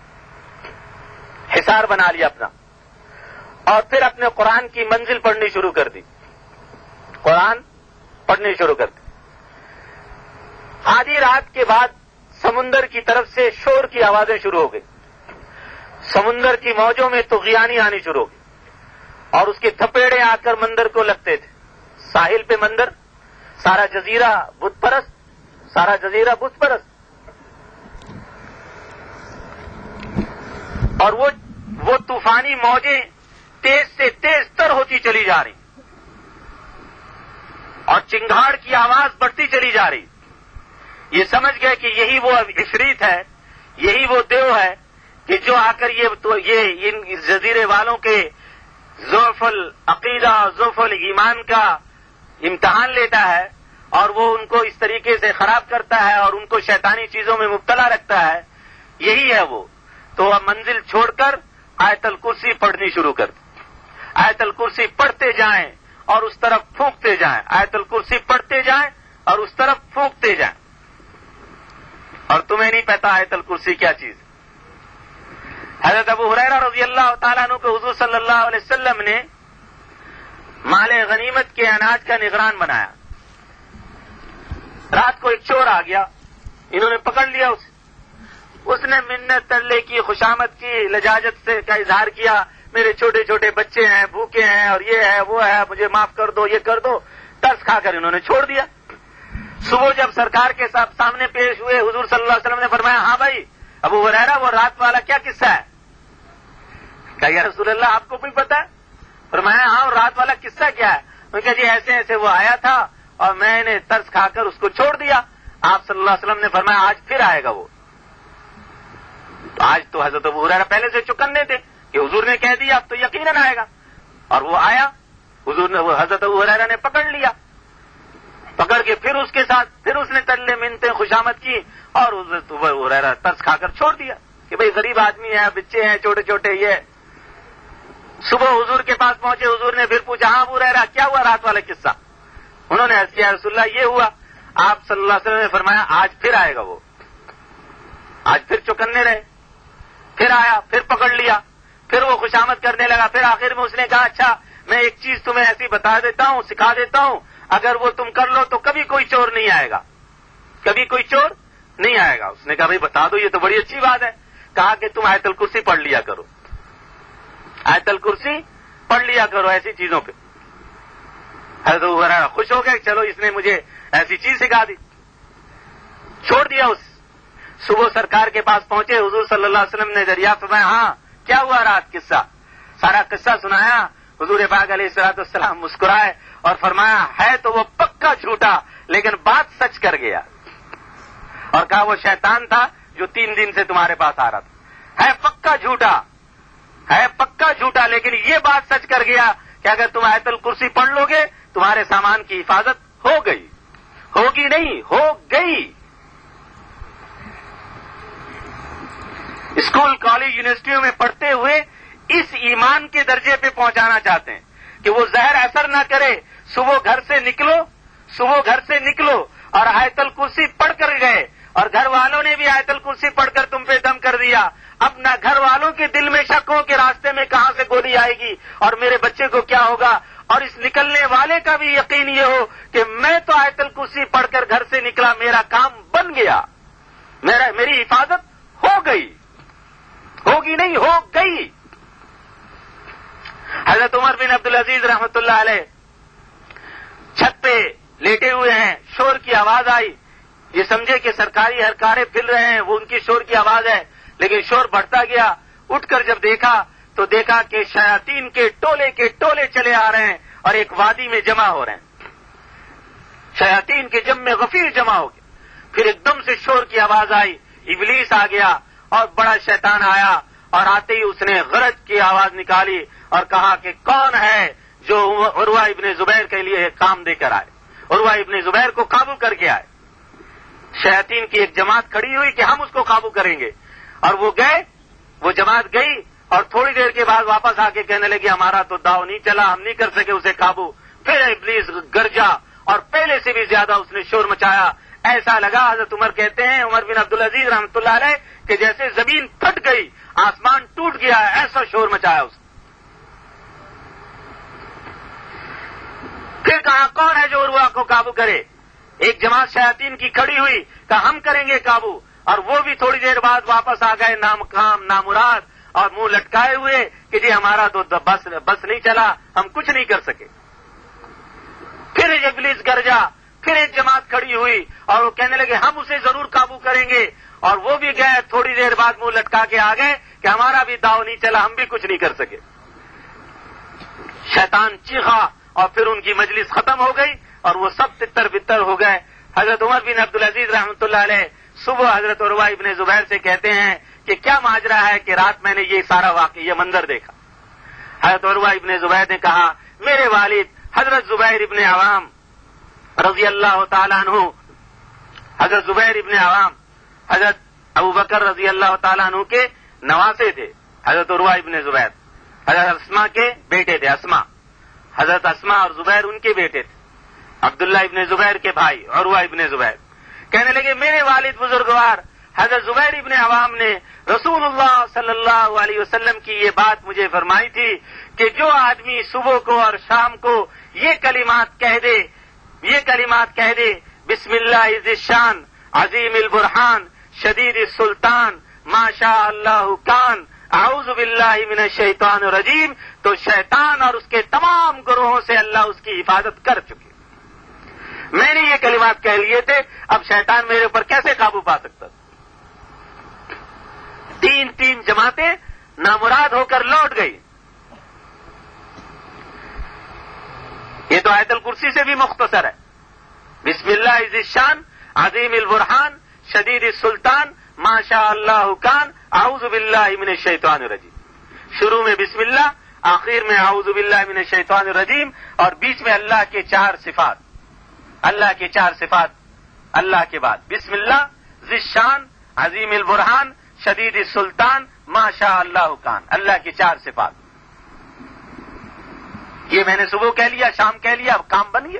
Speaker 1: حصار بنا لیا اپنا، اور پھر اپنے قرآن کی منزل پڑھنی شروع کر دی، قرآن پڑھنی شروع کر دی. آدھی رات کے بعد سمندر کی طرف سے شور کی آوازیں شروع ہو گئی، سمندر کی موجوں میں طغیانی آنی شروع ہو گئی، اور اس کے تھپیڑے آ کر مندر کو لگتے تھے. ساحل پہ مندر، سارا جزیرہ بت پرست، سارا جزیرہ بت پرست، اور وہ وہ طوفانی موجیں تیز سے تیز تر ہوتی چلی جا رہی، اور چنگھاڑ کی آواز بڑھتی چلی جا رہی. یہ سمجھ گئے کہ یہی وہ عفریت ہے، یہی وہ دیو ہے کہ جو آ کر یہ تو یہ ان جزیرے والوں کے ضعف العقیدہ، ضعف الایمان کا امتحان لیتا ہے، اور وہ ان کو اس طریقے سے خراب کرتا ہے اور ان کو شیطانی چیزوں میں مبتلا رکھتا ہے. یہی ہے وہ. تو اب منزل چھوڑ کر آیت الکرسی پڑھنی شروع کر دی. آیت الکرسی پڑھتے جائیں اور اس طرف پھونکتے جائیں، آیت الکرسی پڑھتے جائیں اور اس طرف پھونکتے جائیں. اور تمہیں نہیں پتا آیت الکرسی کیا چیز. حضرت ابو ہریرہ رضی اللہ تعالیٰ عنہ کو حضور صلی اللہ علیہ وسلم نے مال غنیمت کے اناج کا نگران بنایا. رات کو ایک چور آ گیا، انہوں نے پکڑ لیا اسے. اس نے منت ترلے کی، خوشامد کی، لجاجت سے کا اظہار کیا، میرے چھوٹے چھوٹے بچے ہیں، بھوکے ہیں، اور یہ ہے وہ ہے، مجھے معاف کر دو، یہ کر دو. ترس کھا کر انہوں نے چھوڑ دیا. صبح جب سرکار کے ساتھ سامنے پیش ہوئے، حضور صلی اللہ علیہ وسلم نے فرمایا ہاں بھائی ابو ہریرہ وہ رات والا کیا قصہ ہے؟ کہا یا رسول اللہ آپ کو بھی پتا ہے؟ فرمایا ہاں رات والا قصہ کیا ہے؟ میں کہا جی ایسے ایسے وہ آیا تھا اور میں نے ترس کھا کر اس کو چھوڑ دیا. آپ صلی اللہ علیہ وسلم نے فرمایا آج پھر آئے گا وہ. تو آج تو حضرت ابو ہریرہ پہلے سے چکنے تھے کہ حضور نے کہہ دیا اب تو یقیناً آئے گا، اور وہ آیا. حضور نے حضرت ابو ہریرہ نے پکڑ لیا، پکڑ کے پھر اس کے ساتھ پھر اس نے تلے منتیں خوشامد کی، اور حضرت ابو ہریرہ ترس کھا کر چھوڑ دیا کہ بھئی غریب آدمی ہے، بچے ہیں چھوٹے چھوٹے. یہ صبح حضور کے پاس پہنچے، حضور نے پھر پوچھا ہاں ابو ہریرہ کیا ہوا رات والا قصہ؟ انہوں نے عرض کیا رسول اللہ یہ ہوا. آپ صلی اللہ علیہ وسلم نے فرمایا آج پھر آئے گا وہ. آج پھر چوکنے رہے، پھر آیا، پھر پکڑ لیا، پھر وہ خوشامد کرنے لگا. پھر آخر میں اس نے کہا اچھا میں ایک چیز تمہیں ایسی بتا دیتا ہوں، سکھا دیتا ہوں، اگر وہ تم کر لو تو کبھی کوئی چور نہیں آئے گا، کبھی کوئی چور نہیں آئے گا. اس نے کہا بھائی بتا دو، یہ تو بڑی اچھی بات ہے. کہا کہ تم آیت الکرسی پڑھ لیا کرو، آیت الکرسی پڑھ لیا کرو ایسی چیزوں پہ. حضرت ابو ہریرہ خوش ہو گئے، چلو اس نے مجھے ایسی چیز سکھا دی. چھوڑ دیا اس. صبح سرکار کے پاس پہنچے، حضور صلی اللہ علیہ وسلم نے دریافت فرمایا ہاں کیا ہوا رات قصہ؟ سارا قصہ سنایا. حضور پاک علیہ الصلوۃ والسلام مسکرائے اور فرمایا ہے تو وہ پکا جھوٹا لیکن بات سچ کر گیا. اور کہا وہ شیطان تھا جو تین دن سے تمہارے پاس آ رہا تھا، ہے پکا جھوٹا، ہے پکا جھوٹا لیکن یہ بات سچ کر گیا کہ اگر تم آیت الکرسی پڑھ لو گے تمہارے سامان کی حفاظت ہو گئی، ہوگی نہیں ہو گئی. اسکول کالج یونیورسٹیوں میں پڑھتے ہوئے اس ایمان کے درجے پہ پہنچانا چاہتے ہیں کہ وہ زہر اثر نہ کرے. صبح گھر سے نکلو، صبح گھر سے نکلو اور آیت الکرسی پڑھ کر گئے، اور گھر والوں نے بھی آیت الکرسی پڑھ کر تم پہ دم کر دیا. اب نہ گھر والوں کے دل میں شک ہو کہ راستے میں کہاں سے گولی آئے گی اور میرے بچے کو کیا ہوگا، اور اس نکلنے والے کا بھی یقین یہ ہو کہ میں تو آیت الکرسی پڑھ کر گھر سے نکلا، میرا کام بن گیا، میرا میری حفاظت ہو گئی، ہوگی نہیں ہو گئی. حضرت عمر بن عبدالعزیز رحمۃ اللہ علیہ چھت پہ لیٹے ہوئے ہیں، شور کی آواز آئی. یہ سمجھے کہ سرکاری ہرکارے پھر رہے ہیں، وہ ان کی شور کی آواز ہے، لیکن شور بڑھتا گیا. اٹھ کر جب دیکھا تو دیکھا کہ شیاطین کے ٹولے کے ٹولے چلے آ رہے ہیں اور ایک وادی میں جمع ہو رہے ہیں. شیاطین کے جم میں غفیر جمع ہو گئے. پھر ایک دم سے شور کی آواز آئی، ابلیس آ گیا اور بڑا شیطان آیا، اور آتے ہی اس نے غرض کی آواز نکالی اور کہا کہ کون ہے جو عروہ ابن زبیر کے لیے کام دے کر آئے، عروہ ابن زبیر کو قابو کر کے آئے. شیاطین کی ایک جماعت کھڑی ہوئی کہ ہم اس کو قابو کریں گے، اور وہ گئے، وہ جماعت گئی اور تھوڑی دیر کے بعد واپس آ کے کہنے لگے ہمارا تو داؤ نہیں چلا، ہم نہیں کر سکے اسے قابو. پھر ابلیس گرجا اور پہلے سے بھی زیادہ اس نے شور مچایا. ایسا لگا، حضرت عمر کہتے ہیں، عمر بن عبدالعزیز رحمۃ اللہ علیہ، کہ جیسے زمین پھٹ گئی، آسمان ٹوٹ گیا، ایسا شور مچایا اس نے. پھر کہا کون ہے جو عروہ کو قابو کرے؟ ایک جماعت شیاطین کی کھڑی ہوئی، کہا ہم کریں گے قابو. اور وہ بھی تھوڑی دیر بعد واپس آ گئے، نامکام نامراد اور منہ لٹکائے ہوئے کہ جی ہمارا تو بس بس نہیں چلا، ہم کچھ نہیں کر سکے. پھر ابلیس گرجا، پھر ایک جماعت کھڑی ہوئی اور وہ کہنے لگے ہم اسے ضرور قابو کریں گے. اور وہ بھی گئے، تھوڑی دیر بعد منہ لٹکا کے آ گئے کہ ہمارا بھی داؤ نہیں چلا، ہم بھی کچھ نہیں کر سکے. شیطان چیخا اور پھر ان کی مجلس ختم ہو گئی اور وہ سب تتر بتر ہو گئے. حضرت عمر بن عبدالعزیز رحمۃ اللہ علیہ صبح حضرت عروہ ابن زبیر سے کہتے ہیں کہ کیا ماجرا ہے کہ رات میں نے یہ سارا واقعہ، یہ منظر دیکھا. حضرت عروہ ابن زبیر نے کہا میرے والد حضرت زبیر ابن عوام رضی اللہ تعالیٰ عنہ، حضرت زبیر ابن عوام حضرت ابو بکر رضی اللہ تعالیٰ عنہ کے نواسے تھے. حضرت عروہ ابن زبیر حضرت اسما کے بیٹے تھے. اسما حضرت اسما اور زبیر ان کے بیٹے تھے، عبداللہ ابن زبیر کے بھائی عروہ ابن زبیر. کہنے لگے میرے والد بزرگوار حضرت زبیر ابن عوام نے رسول اللہ صلی اللہ علیہ وسلم کی یہ بات مجھے فرمائی تھی کہ جو آدمی صبح کو اور شام کو یہ کلمات کہہ دے، یہ کلمات کہہ دے بسم اللہ ذی الشان عظیم البرہان شدید السلطان ما شاء اللہ کان اعوذ باللہ من الشیطان الرجیم، تو شیطان اور اس کے تمام گروہوں سے اللہ اس کی حفاظت کر چکے. میں نے یہ کلمات کہہ لیے تھے، اب شیطان میرے اوپر کیسے قابو پا سکتا؟ تین تین جماعتیں نامراد ہو کر لوٹ گئی. یہ تو آیت الکرسی سے بھی مختصر ہے. بسم اللہ ذی الشان عظیم البرہان شدید السلطان ما شاء اللہ کان اعوذ باللہ من الشیطان الرجیم. شروع میں بسم اللہ، آخر میں اعوذ باللہ من الشیطان الرجیم، اور بیچ میں اللہ کے چار صفات، اللہ کے چار صفات اللہ کے بعد بسم اللہ ذی الشان عظیم البرہان شدید السلطان ما شاء اللہ کان، اللہ کی چار صفات. یہ میں نے صبح کہہ لیا، شام کہہ لیا، اب کام بن گیا.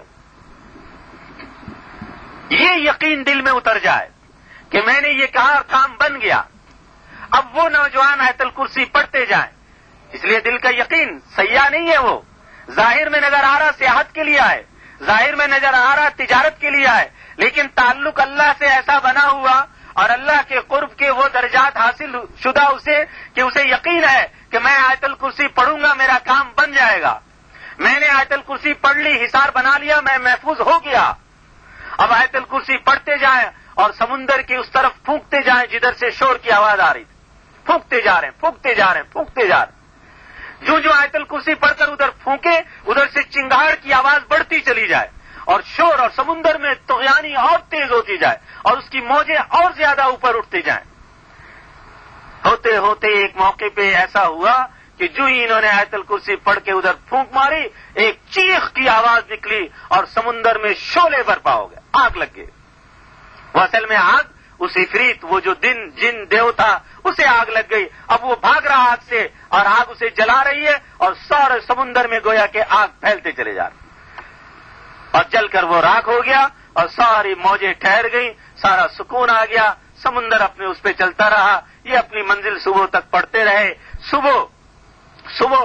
Speaker 1: یہ یقین دل میں اتر جائے کہ میں نے یہ کہا اور کام بن گیا. اب وہ نوجوان آیت الکرسی پڑھتے جائیں، اس لیے دل کا یقین سیاح نہیں ہے، وہ ظاہر میں نظر آ رہا سیاحت کے لیے آئے، ظاہر میں نظر آ رہا تجارت کے لیے آئے، لیکن تعلق اللہ سے ایسا بنا ہوا اور اللہ کے قرب کے وہ درجات حاصل شدہ اسے کہ اسے یقین ہے کہ میں آیت الکرسی پڑھوں گا میرا کام بن جائے گا. میں نے آیت الکرسی پڑھ لی، حصار بنا لیا، میں محفوظ ہو گیا. اب آیت الکرسی پڑھتے جائیں اور سمندر کی اس طرف پھونکتے جائیں جدھر سے شور کی آواز آ رہی تھی. پھونکتے جا رہے ہیں پھونکتے جا رہے ہیں پھونکتے جا رہے ہیں. جو جو آیت الکرسی پڑھ کر ادھر پھونکے، ادھر سے چنگاڑ کی آواز بڑھتی چلی جائے اور شور اور سمندر میں طغیانی اور تیز ہوتی جائے اور اس کی موجیں اور زیادہ اوپر اٹھتی جائیں. ہوتے ہوتے ایک موقع پہ ایسا ہوا کہ جو ہی انہوں نے آیت الکرسی پڑھ کے ادھر پھونک ماری، ایک چیخ کی آواز نکلی اور سمندر میں شعلے برپا ہو گئے، آگ لگ گئی. وہ اصل میں آگ اس عفریت، وہ جو دن جن دیو تھا، اسے آگ لگ گئی. اب وہ بھاگ رہا آگ سے اور آگ اسے جلا رہی ہے اور سارے سمندر میں گویا کہ آگ پھیلتے چلے جا رہے، اور جل کر وہ راکھ ہو گیا اور ساری موجیں ٹھہر گئی، سارا سکون آ گیا. سمندر اپنے اس پہ چلتا رہا، یہ اپنی منزل صبح تک پڑھتے رہے. صبح صبح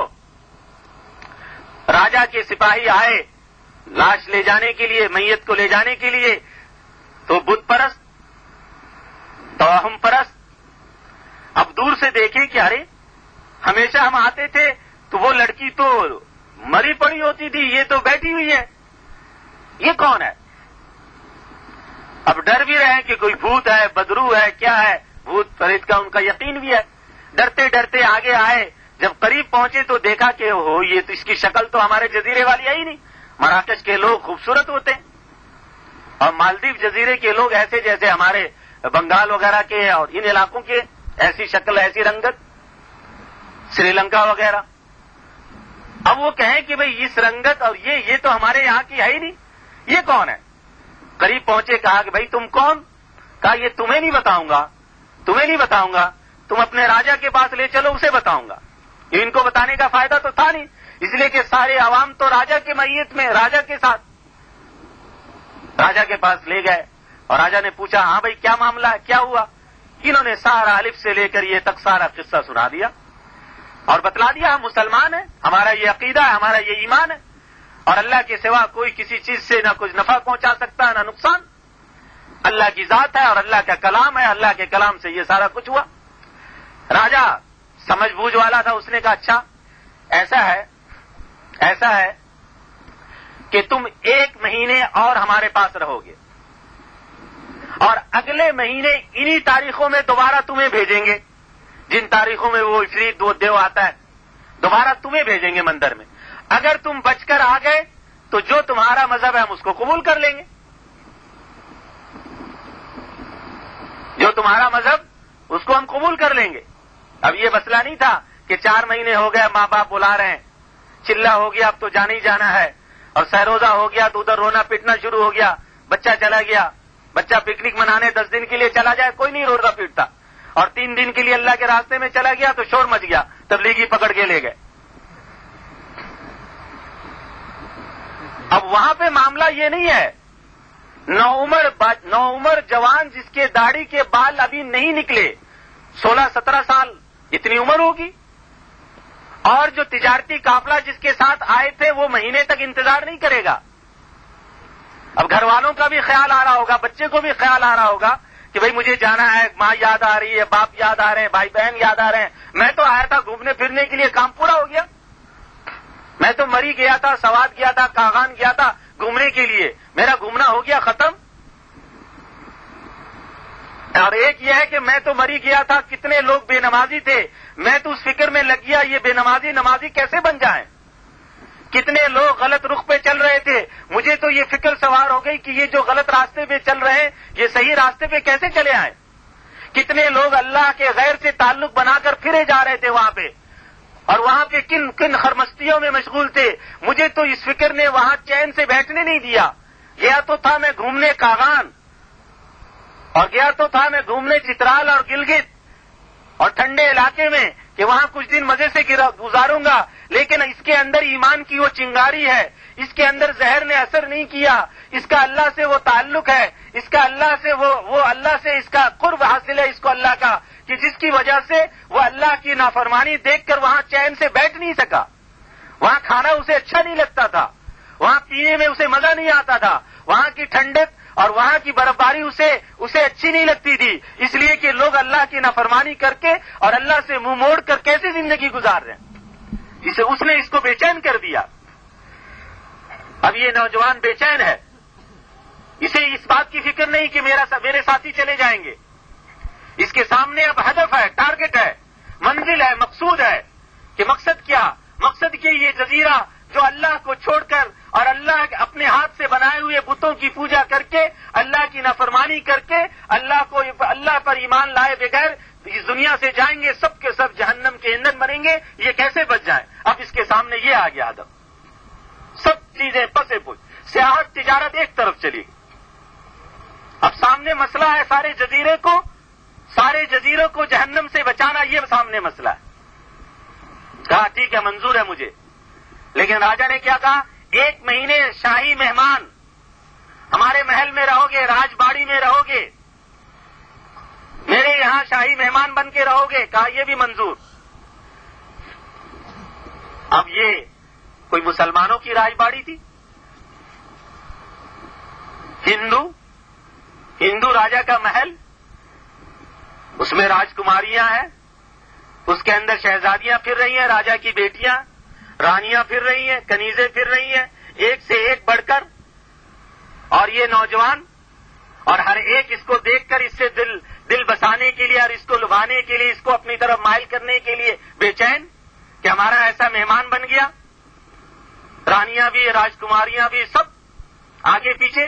Speaker 1: راجا کے سپاہی آئے لاش لے جانے کے لیے، میت کو لے جانے کے لیے، تو بت پرست توہم پرست اب دور سے دیکھے کہ ارے ہمیشہ ہم آتے تھے تو وہ لڑکی تو مری پڑی ہوتی تھی، یہ تو بیٹھی ہوئی ہے، یہ کون ہے؟ اب ڈر بھی رہے کہ کوئی بھوت ہے، بدرو ہے، کیا ہے، بھوت پریت کا ان کا یقین بھی ہے. ڈرتے ڈرتے آگے آئے، جب قریب پہنچے تو دیکھا کہ ہو یہ تو اس کی شکل تو ہمارے جزیرے والی ہے ہی نہیں. مراکش کے لوگ خوبصورت ہوتے ہیں اور مالدیو جزیرے کے لوگ ایسے جیسے ہمارے بنگال وغیرہ کے اور ان علاقوں کے، ایسی شکل ایسی رنگت، سری لنکا وغیرہ. اب وہ کہیں کہ بھئی اس رنگت اور یہ یہ تو ہمارے یہاں کی ہے ہی نہیں، یہ کون ہے؟ قریب پہنچے، کہا کہ بھئی تم کون؟ کہا یہ تمہیں نہیں بتاؤں گا، تمہیں نہیں بتاؤں گا، تم اپنے راجا کے پاس لے چلو، اسے بتاؤں گا. ان کو بتانے کا فائدہ تو تھا نہیں، اس لیے کہ سارے عوام تو راجا کے میت میں، راجا کے ساتھ راجا کے پاس لے گئے اور راجا نے پوچھا ہاں بھائی کیا معاملہ ہے، کیا ہوا؟ انہوں نے سارا الف سے لے کر یہ تک سارا قصہ سنا دیا اور بتلا دیا ہم مسلمان ہیں، ہمارا یہ عقیدہ ہے، ہمارا یہ ایمان ہے، اور اللہ کے سوا کوئی کسی چیز سے نہ کچھ نفع پہنچا سکتا ہے نہ نقصان، اللہ کی ذات ہے اور اللہ کا کلام ہے، اللہ کے کلام سے یہ سارا کچھ ہوا۔ راجا سمجھ بوجھ والا تھا، اس نے کہا اچھا ایسا ہے ایسا ہے کہ تم ایک مہینے اور ہمارے پاس رہو گے اور اگلے مہینے انہی تاریخوں میں دوبارہ تمہیں بھیجیں گے، جن تاریخوں میں وہ عفریت وہ دیو آتا ہے دوبارہ تمہیں بھیجیں گے مندر میں، اگر تم بچ کر آ گئے تو جو تمہارا مذہب ہے ہم اس کو قبول کر لیں گے، جو تمہارا مذہب اس کو ہم قبول کر لیں گے۔ اب یہ مسئلہ نہیں تھا کہ چار مہینے ہو گئے ماں باپ بلا رہے ہیں، چلا ہو گیا اب تو جانا ہی جانا ہے، اور سہروزہ ہو گیا تو ادھر رونا پیٹنا شروع ہو گیا، بچہ چلا گیا، بچہ پکنک منانے دس دن کے لیے چلا جائے کوئی نہیں روتا پیٹتا، اور تین دن کے لیے اللہ کے راستے میں چلا گیا تو شور مچ گیا، تبلیغی پکڑ کے لے گئے۔ اب وہاں پہ معاملہ یہ نہیں ہے، نو عمر نو عمر جوان جس کے داڑھی کے بال ابھی نہیں نکلے، سولہ سترہ سال اتنی عمر ہوگی، اور جو تجارتی قافلہ جس کے ساتھ آئے تھے وہ مہینے تک انتظار نہیں کرے گا۔ اب گھر والوں کا بھی خیال آ رہا ہوگا، بچے کو بھی خیال آ رہا ہوگا کہ بھئی مجھے جانا ہے، ماں یاد آ رہی ہے، باپ یاد آ رہے ہیں، بھائی بہن یاد آ رہے ہیں، میں تو آیا تھا گھومنے پھرنے کے لیے، کام پورا ہو گیا، میں تو مری گیا تھا، سوات گیا تھا، کاغان گیا تھا گھومنے کے لیے، میرا گھومنا ہو گیا ختم۔ اور ایک یہ ہے کہ میں تو مری گیا تھا، کتنے لوگ بے نمازی تھے، میں تو اس فکر میں لگ گیا یہ بے نمازی نمازی کیسے بن جائیں، کتنے لوگ غلط رخ پہ چل رہے تھے، مجھے تو یہ فکر سوار ہو گئی کہ یہ جو غلط راستے پہ چل رہے ہیں یہ صحیح راستے پہ کیسے چلے آئیں، کتنے لوگ اللہ کے غیر سے تعلق بنا کر پھرے جا رہے تھے وہاں پہ، اور وہاں پہ کن کن خرمستیوں میں مشغول تھے، مجھے تو اس فکر نے وہاں چین سے بیٹھنے نہیں دیا۔ گیا تو تھا میں گھومنے کاغان، اور گیا تو تھا میں گھومنے چترال اور گلگت اور ٹھنڈے علاقے میں کہ وہاں کچھ دن مزے سے گزاروں گا، لیکن اس کے اندر ایمان کی وہ چنگاری ہے، اس کے اندر زہر نے اثر نہیں کیا، اس کا اللہ سے وہ تعلق ہے، اس کا اللہ سے وہ وہ اللہ سے اس کا قرب حاصل ہے اس کو اللہ کا، کہ جس کی وجہ سے وہ اللہ کی نافرمانی دیکھ کر وہاں چین سے بیٹھ نہیں سکا، وہاں کھانا اسے اچھا نہیں لگتا تھا، وہاں پینے میں اسے مزہ نہیں آتا تھا، وہاں کی ٹھنڈک اور وہاں کی برف باری اسے اسے اچھی نہیں لگتی تھی، اس لیے کہ لوگ اللہ کی نافرمانی کر کے اور اللہ سے منہ موڑ کر کیسے زندگی گزار رہے ہیں، اسے اس نے اس کو بے چین کر دیا۔ اب یہ نوجوان بے چین ہے، اسے اس بات کی فکر نہیں کہ میرا میرے ساتھی چلے جائیں گے، اس کے سامنے اب ہدف ہے، ٹارگٹ ہے، منزل ہے، مقصود ہے، کہ مقصد کیا؟ مقصد کہ یہ جزیرہ جو اللہ کو چھوڑ کر اور اللہ اپنے ہاتھ سے بنائے ہوئے بتوں کی پوجا کر کے، اللہ کی نافرمانی کر کے، اللہ کو اللہ پر ایمان لائے بغیر اس دنیا سے جائیں گے، سب کے سب جہنم کے ایندھن بنیں گے، یہ کیسے بچ جائیں؟ اب اس کے سامنے یہ آ گیا ہدف، سب چیزیں پسے پوچھ، سیاحت تجارت ایک طرف چلی گئی، اب سامنے مسئلہ ہے سارے جزیرے کو سارے جزیروں کو جہنم سے بچانا، یہ سامنے مسئلہ ہے۔ کہا ٹھیک ہے منظور ہے مجھے، لیکن راجا نے کیا کہا؟ ایک مہینے شاہی مہمان ہمارے محل میں رہو گے، راج باڑی میں رہو گے، میرے یہاں شاہی مہمان بن کے رہو گے۔ کہا یہ بھی منظور۔ اب یہ کوئی مسلمانوں کی راج باڑی تھی؟ ہندو ہندو راجا کا محل، اس میں راجکماریاں ہیں، اس کے اندر شہزادیاں پھر رہی ہیں، راجا کی بیٹیاں رانیاں پھر رہی ہیں، کنیزیں پھر رہی ہیں، ایک سے ایک بڑھ کر، اور یہ نوجوان، اور ہر ایک اس کو دیکھ کر اس سے دل دل بسانے کے لیے اور اس کو لبھانے کے لیے، اس کو اپنی طرف مائل کرنے کے لیے بے چین کہ ہمارا ایسا مہمان بن گیا، رانیاں بھی راجکماریاں بھی سب آگے پیچھے،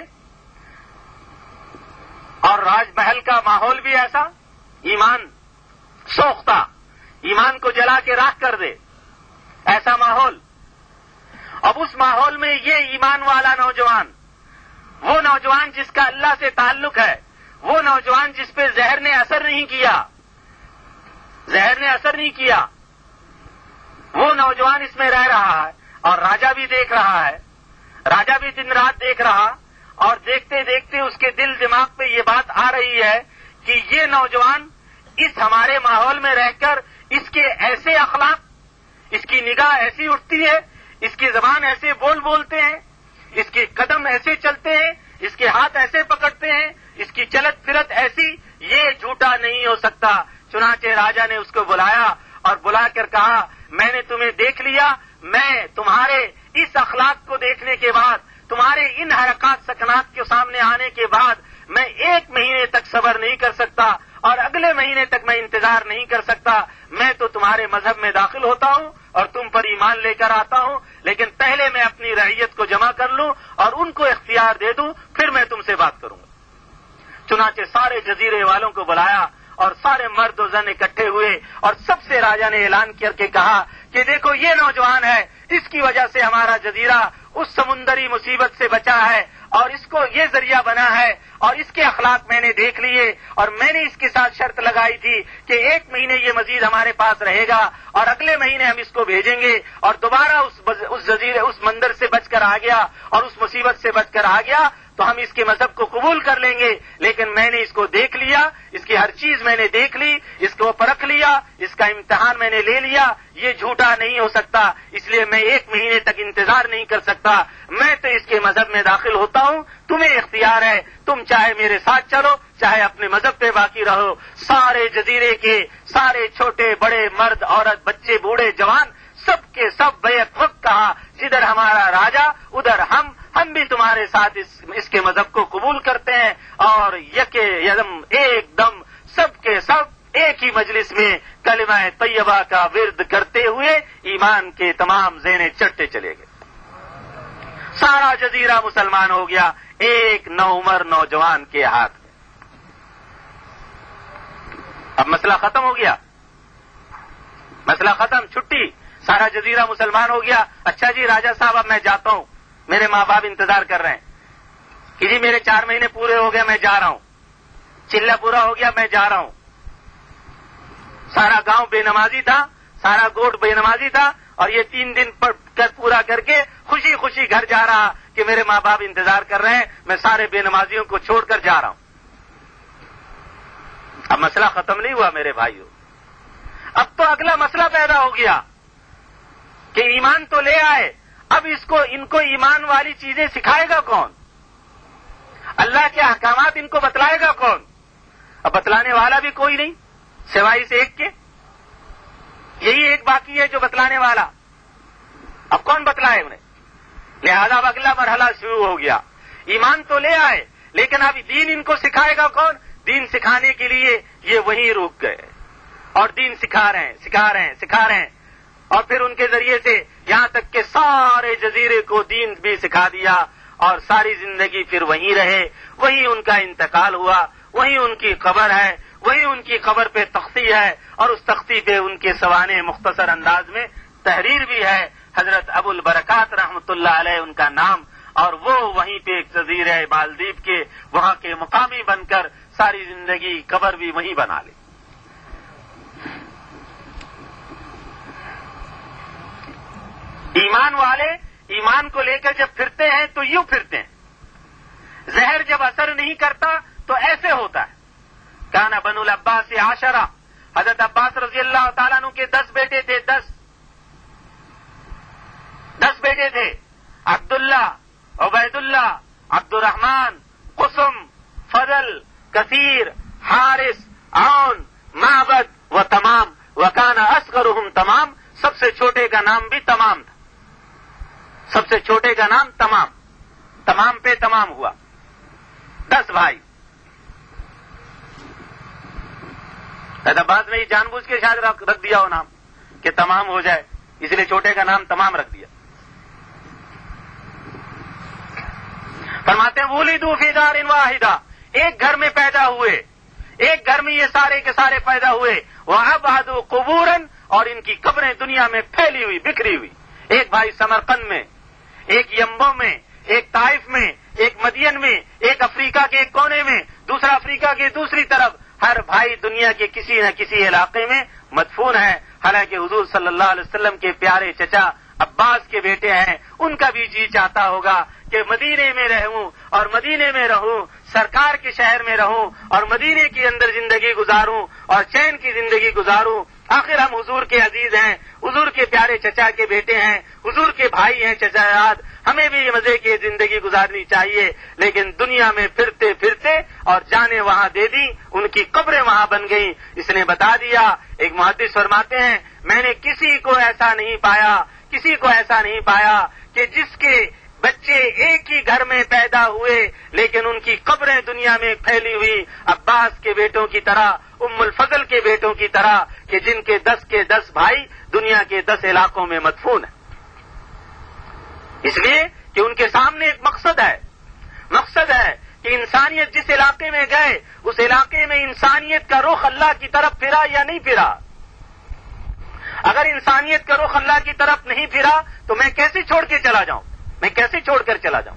Speaker 1: اور راج محل کا ماحول بھی ایسا، ایمان سوختہ، ایمان کو جلا کے راکھ کر دے ایسا ماحول۔ اب اس ماحول میں یہ ایمان والا نوجوان، وہ نوجوان جس کا اللہ سے تعلق ہے، وہ نوجوان جس پہ زہر نے اثر نہیں کیا زہر نے اثر نہیں کیا وہ نوجوان اس میں رہ رہا ہے اور راجا بھی دیکھ رہا ہے، راجا بھی دن رات دیکھ رہا، اور دیکھتے دیکھتے اس کے دل دماغ پہ یہ بات آ رہی ہے کہ یہ نوجوان اس ہمارے ماحول میں رہ کر اس کے ایسے اخلاق، اس کی نگاہ ایسی اٹھتی ہے، اس کی زبان ایسے بول بولتے ہیں، اس کے قدم ایسے چلتے ہیں، اس کے ہاتھ ایسے پکڑتے ہیں، اس کی چلت پھرت ایسی، یہ جھوٹا نہیں ہو سکتا۔ چنانچہ راجا نے اس کو بلایا اور بلا کر کہا، میں نے تمہیں دیکھ لیا، میں تمہارے اس اخلاق کو دیکھنے کے بعد، تمہارے ان حرکات سکنات کے سامنے آنے کے بعد میں ایک مہینے تک صبر نہیں کر سکتا اور اگلے مہینے تک میں انتظار نہیں کر سکتا، میں تو تمہارے مذہب میں داخل ہوتا ہوں اور تم پر ایمان لے کر آتا ہوں، لیکن پہلے میں اپنی رعیت کو جمع کر لوں اور ان کو اختیار دے دوں، پھر میں تم سے بات کروں گا۔ چنانچہ سارے جزیرے والوں کو بلایا اور سارے مرد و زن اکٹھے ہوئے اور سب سے راجا نے اعلان کر کے کہا کہ دیکھو یہ نوجوان ہے، اس کی وجہ سے ہمارا جزیرہ اس سمندری مصیبت سے بچا ہے اور اس کو یہ ذریعہ بنا ہے، اور اس کے اخلاق میں نے دیکھ لیے، اور میں نے اس کے ساتھ شرط لگائی تھی کہ ایک مہینے یہ مزید ہمارے پاس رہے گا اور اگلے مہینے ہم اس کو بھیجیں گے، اور دوبارہ اس اس جزیرے اس مندر سے بچ کر آ گیا اور اس مصیبت سے بچ کر آ گیا تو ہم اس کے مذہب کو قبول کر لیں گے، لیکن میں نے اس کو دیکھ لیا، اس کی ہر چیز میں نے دیکھ لی، اس کو پرکھ لیا، اس کا امتحان میں نے لے لیا، یہ جھوٹا نہیں ہو سکتا، اس لیے میں ایک مہینے تک انتظار نہیں کر سکتا، میں تو اس کے مذہب میں داخل ہوتا ہوں، تمہیں اختیار ہے، تم چاہے میرے ساتھ چلو چاہے اپنے مذہب پہ باقی رہو۔ سارے جزیرے کے سارے چھوٹے بڑے مرد عورت بچے بوڑھے جوان سب کے سب بیک وقت کہا، جدھر ہمارا راجا ادھر ہم ہم بھی تمہارے ساتھ اس, اس کے مذہب کو قبول کرتے ہیں، اور یکے یدم ایک دم سب کے سب ایک ہی مجلس میں کلمہ طیبہ کا ورد کرتے ہوئے ایمان کے تمام زینے چڑھتے چلے گئے۔ سارا جزیرہ مسلمان ہو گیا ایک نوعمر نوجوان کے ہاتھ میں۔ اب مسئلہ ختم ہو گیا، مسئلہ ختم، چھٹی، سارا جزیرہ مسلمان ہو گیا۔ اچھا جی راجا صاحب اب میں جاتا ہوں، میرے ماں باپ انتظار کر رہے ہیں کہ جی میرے چار مہینے پورے ہو گئے، میں جا رہا ہوں، چلہ پورا ہو گیا، میں جا رہا ہوں۔ سارا گاؤں بے نمازی تھا، سارا گوٹ بے نمازی تھا، اور یہ تین دن پر پورا کر کے خوشی خوشی گھر جا رہا کہ میرے ماں باپ انتظار کر رہے ہیں، میں سارے بے نمازیوں کو چھوڑ کر جا رہا ہوں۔ اب مسئلہ ختم نہیں ہوا میرے بھائیوں، اب تو اگلا مسئلہ پیدا ہو گیا کہ ایمان تو لے آئے، اب اس کو ان کو ایمان والی چیزیں سکھائے گا کون؟ اللہ کے احکامات ان کو بتلائے گا کون؟ اب بتلانے والا بھی کوئی نہیں سوائے سے ایک کے، یہی ایک باقی ہے جو بتلانے والا، اب کون بتلائے انہیں؟ لہذا اب اگلا مرحلہ شروع ہو گیا، ایمان تو لے آئے لیکن اب دین ان کو سکھائے گا کون؟ دین سکھانے کے لیے یہ وہیں رک گئے اور دین سکھا رہے ہیں سکھا رہے ہیں سکھا رہے ہیں اور پھر ان کے ذریعے سے یہاں تک کہ سارے جزیرے کو دین بھی سکھا دیا، اور ساری زندگی پھر وہیں رہے، وہیں ان کا انتقال ہوا، وہیں ان کی قبر ہے، وہیں ان کی قبر پہ تختی ہے، اور اس تختی پہ ان کے سوانح مختصر انداز میں تحریر بھی ہے، حضرت ابو البرکات رحمۃ اللہ علیہ ان کا نام، اور وہ وہیں پہ ایک جزیرہ مالدیپ کے وہاں کے مقامی بن کر ساری زندگی قبر بھی وہیں بنا لی۔ ایمان والے ایمان کو لے کر جب پھرتے ہیں تو یوں پھرتے ہیں، زہر جب اثر نہیں کرتا تو ایسے ہوتا ہے۔ کانا بنو العباس عشرہ، حضرت عباس رضی اللہ تعالیٰ عنہ کے دس بیٹے تھے، دس دس بیٹے تھے، عبداللہ، عبید اللہ، عبد الرحمن، قسم، فضل، کثیر، حارث، عون، معبد و تمام، وکانا اصغرہم تمام، سب سے چھوٹے کا نام بھی تمام تھا، سب سے چھوٹے کا نام تمام، تمام پہ تمام ہوا، دس بھائی۔ عباس نے یہ جان بوجھ کے شاید رکھ دیا ہو نام کہ تمام ہو جائے، اس لیے چھوٹے کا نام تمام رکھ دیا۔ فرماتے ہیں وُلِدُوا فِي دَارٍ وَاحِدَةٍ، ایک گھر میں پیدا ہوئے، ایک گھر میں یہ سارے کے سارے پیدا ہوئے، وَأَبْعَدُوا قُبُورًا، اور ان کی قبریں دنیا میں پھیلی ہوئی بکھری ہوئی، ایک بھائی سمرقند میں، ایک یمبو میں، ایک طائف میں، ایک مدین میں، ایک افریقہ کے ایک کونے میں، دوسرا افریقہ کے دوسری طرف، ہر بھائی دنیا کے کسی نہ کسی علاقے میں مدفون ہے، حالانکہ حضور صلی اللہ علیہ وسلم کے پیارے چچا عباس کے بیٹے ہیں، ان کا بھی جی چاہتا ہوگا کہ مدینے میں رہوں اور مدینے میں رہوں، سرکار کے شہر میں رہوں اور مدینے کے اندر زندگی گزاروں اور چین کی زندگی گزاروں۔ آخر ہم حضور کے عزیز ہیں، حضور کے پیارے چچا کے بیٹے ہیں، حضور کے بھائی ہیں چچا یاد، ہمیں بھی یہ مزے کی زندگی گزارنی چاہیے۔ لیکن دنیا میں پھرتے پھرتے اور جانیں وہاں دے دی، ان کی قبریں وہاں بن گئیں۔ اس نے بتا دیا، ایک محدث فرماتے ہیں، میں نے کسی کو ایسا نہیں پایا، کسی کو ایسا نہیں پایا کہ جس کے بچے ایک ہی گھر میں پیدا ہوئے لیکن ان کی قبریں دنیا میں پھیلی ہوئی، عباس کے بیٹوں کی طرح، ام الفضل کے بیٹوں کی طرح، کہ جن کے دس کے دس بھائی دنیا کے دس علاقوں میں مدفون ہیں۔ اس لیے کہ ان کے سامنے ایک مقصد ہے، مقصد ہے کہ انسانیت جس علاقے میں گئے اس علاقے میں انسانیت کا رخ اللہ کی طرف پھرا یا نہیں پھرا۔ اگر انسانیت کا رخ اللہ کی طرف نہیں پھرا تو میں کیسے چھوڑ کے چلا جاؤں، میں کیسے چھوڑ کر چلا جاؤں؟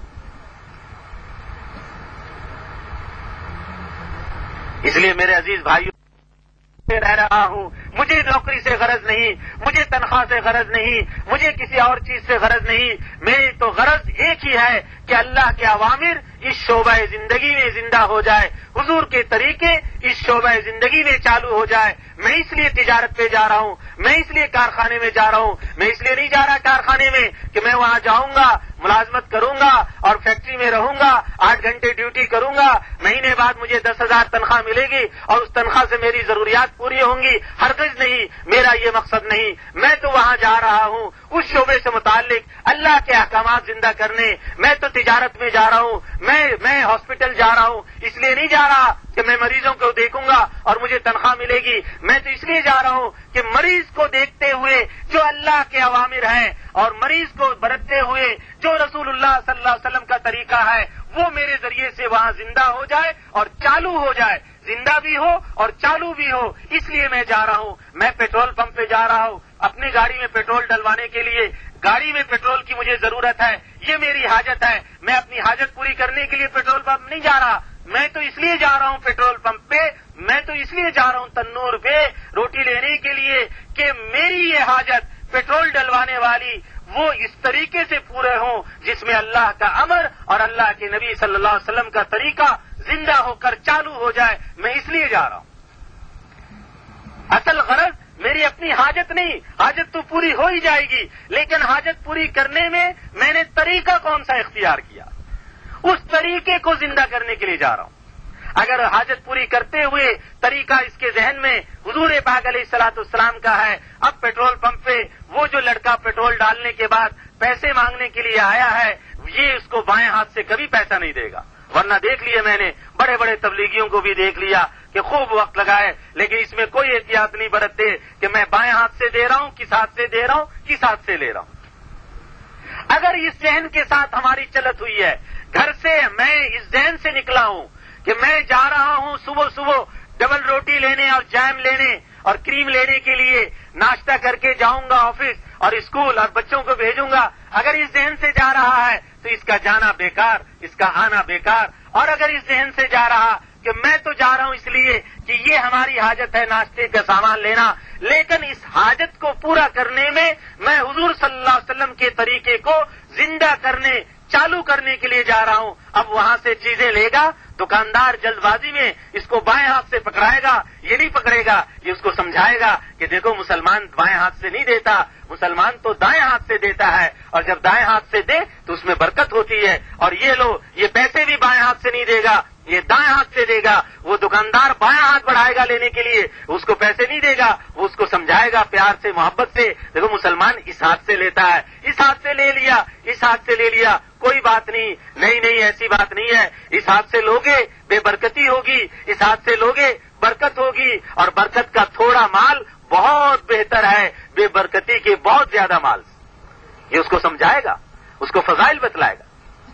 Speaker 1: اس لیے میرے عزیز بھائیوں رہ رہا ہوں، مجھے نوکری سے غرض نہیں، مجھے تنخواہ سے غرض نہیں، مجھے کسی اور چیز سے غرض نہیں، میری تو غرض ایک ہی ہے کہ اللہ کے اوامر اس شعبہ زندگی میں زندہ ہو جائے، حضور کے طریقے اس شعبہ زندگی میں چالو ہو جائے۔ میں اس لیے تجارت پہ جا رہا ہوں، میں اس لیے کارخانے میں جا رہا ہوں، میں اس لیے نہیں جا رہا کارخانے میں کہ میں وہاں جاؤں گا، ملازمت کروں گا اور فیکٹری میں رہوں گا، آٹھ گھنٹے ڈیوٹی کروں گا، مہینے بعد مجھے دس ہزار تنخواہ ملے گی اور اس تنخواہ سے میری ضروریات پوری ہوں گی۔ ہرگز نہیں، میرا یہ مقصد نہیں۔ میں تو وہاں جا رہا ہوں اس شعبے سے متعلق اللہ کے احکامات زندہ کرنے۔ میں تو تجارت میں جا رہا ہوں، میں میں ہاسپٹل جا رہا ہوں، اس لیے نہیں جا رہا کہ میں مریضوں کو دیکھوں گا اور مجھے تنخواہ ملے گی۔ میں تو اس لیے جا رہا ہوں کہ مریض کو دیکھتے ہوئے جو اللہ کے اوامر ہیں اور مریض کو برتتے ہوئے جو رسول اللہ صلی اللہ علیہ وسلم کا طریقہ ہے وہ میرے ذریعے سے وہاں زندہ ہو جائے اور چالو ہو جائے، زندہ بھی ہو اور چالو بھی ہو۔ اس لیے میں جا رہا ہوں۔ میں پیٹرول پمپ پہ جا رہا ہوں اپنی گاڑی میں پیٹرول ڈلوانے کے لیے، گاڑی میں پیٹرول کی مجھے ضرورت ہے، یہ میری حاجت ہے۔ میں اپنی حاجت پوری کرنے کے لیے پیٹرول پمپ نہیں جا رہا، میں تو اس لیے جا رہا ہوں پیٹرول پمپ پہ، میں تو اس لیے جا رہا ہوں تنور پہ روٹی لینے کے لیے کہ میری یہ حاجت پیٹرول ڈلوانے والی وہ اس طریقے سے پورے ہوں جس میں اللہ کا امر اور اللہ کے نبی صلی اللہ علیہ وسلم کا طریقہ زندہ ہو کر چالو ہو جائے۔ میں اس لیے جا رہا ہوں۔ اصل غرض میری اپنی حاجت نہیں، حاجت تو پوری ہو ہی جائے گی، لیکن حاجت پوری کرنے میں میں نے طریقہ کون سا اختیار کیا، اس طریقے کو زندہ کرنے کے لیے جا رہا ہوں۔ اگر حاجت پوری کرتے ہوئے طریقہ اس کے ذہن میں حضور پاک علیہ الصلوۃ والسلام کا ہے، اب پیٹرول پمپ پہ وہ جو لڑکا پیٹرول ڈالنے کے بعد پیسے مانگنے کے لیے آیا ہے یہ اس کو بائیں ہاتھ سے کبھی پیسہ نہیں دے گا، ورنہ دیکھ لیے میں نے بڑے بڑے تبلیغیوں کو بھی دیکھ لیا کہ خوب وقت لگائے لیکن اس میں کوئی احتیاط نہیں برتتے کہ میں بائیں ہاتھ سے دے رہا ہوں، کس ہاتھ سے دے رہا ہوں، کس ہاتھ سے لے رہا ہوں۔ اگر اس ذہن کے ساتھ ہماری چلت ہوئی ہے، گھر سے میں اس ذہن سے نکلا ہوں کہ میں جا رہا ہوں صبح صبح ڈبل روٹی لینے اور جیم لینے اور کریم لینے کے لیے، ناشتہ کر کے جاؤں گا آفس اور اسکول اور بچوں کو بھیجوں گا، اگر اس ذہن سے جا رہا ہے تو اس کا جانا بیکار، اس کا آنا بیکار۔ اور اگر اس ذہن سے جا رہا کہ میں تو جا رہا ہوں اس لیے کہ یہ ہماری حاجت ہے ناشتے کا سامان لینا، لیکن اس حاجت کو پورا کرنے میں میں حضور صلی اللہ علیہ وسلم کے طریقے کو زندہ کرنے چالو کرنے کے لیے جا رہا ہوں، اب وہاں سے چیزیں لے گا، دکاندار جلد بازی میں اس کو بائیں ہاتھ سے پکڑائے گا، یہ نہیں پکڑے گا، یہ اس کو سمجھائے گا کہ دیکھو مسلمان بائیں ہاتھ سے نہیں دیتا، مسلمان تو دائیں ہاتھ سے دیتا ہے، اور جب دائیں ہاتھ سے دے تو اس میں برکت ہوتی ہے، اور یہ لو یہ پیسے بھی بائیں ہاتھ سے نہیں دے گا، یہ دائیں ہاتھ سے دے گا۔ وہ دکاندار بائیں ہاتھ بڑھائے گا لینے کے لیے، اس کو پیسے نہیں دے گا، وہ اس کو سمجھائے گا پیار سے محبت سے، دیکھو مسلمان اس ہاتھ سے لیتا ہے، اس ہاتھ سے لے لیا، اس ہاتھ سے لے لیا، کوئی بات نہیں، نہیں نہیں ایسی بات نہیں ہے، اس ہاتھ سے لوگے بے برکتی ہوگی، اس ہاتھ سے لوگے برکت ہوگی، اور برکت کا تھوڑا مال بہت بہتر ہے بے برکتی کے بہت زیادہ مال۔ یہ اس کو سمجھائے گا، اس کو فضائل بتلائے گا۔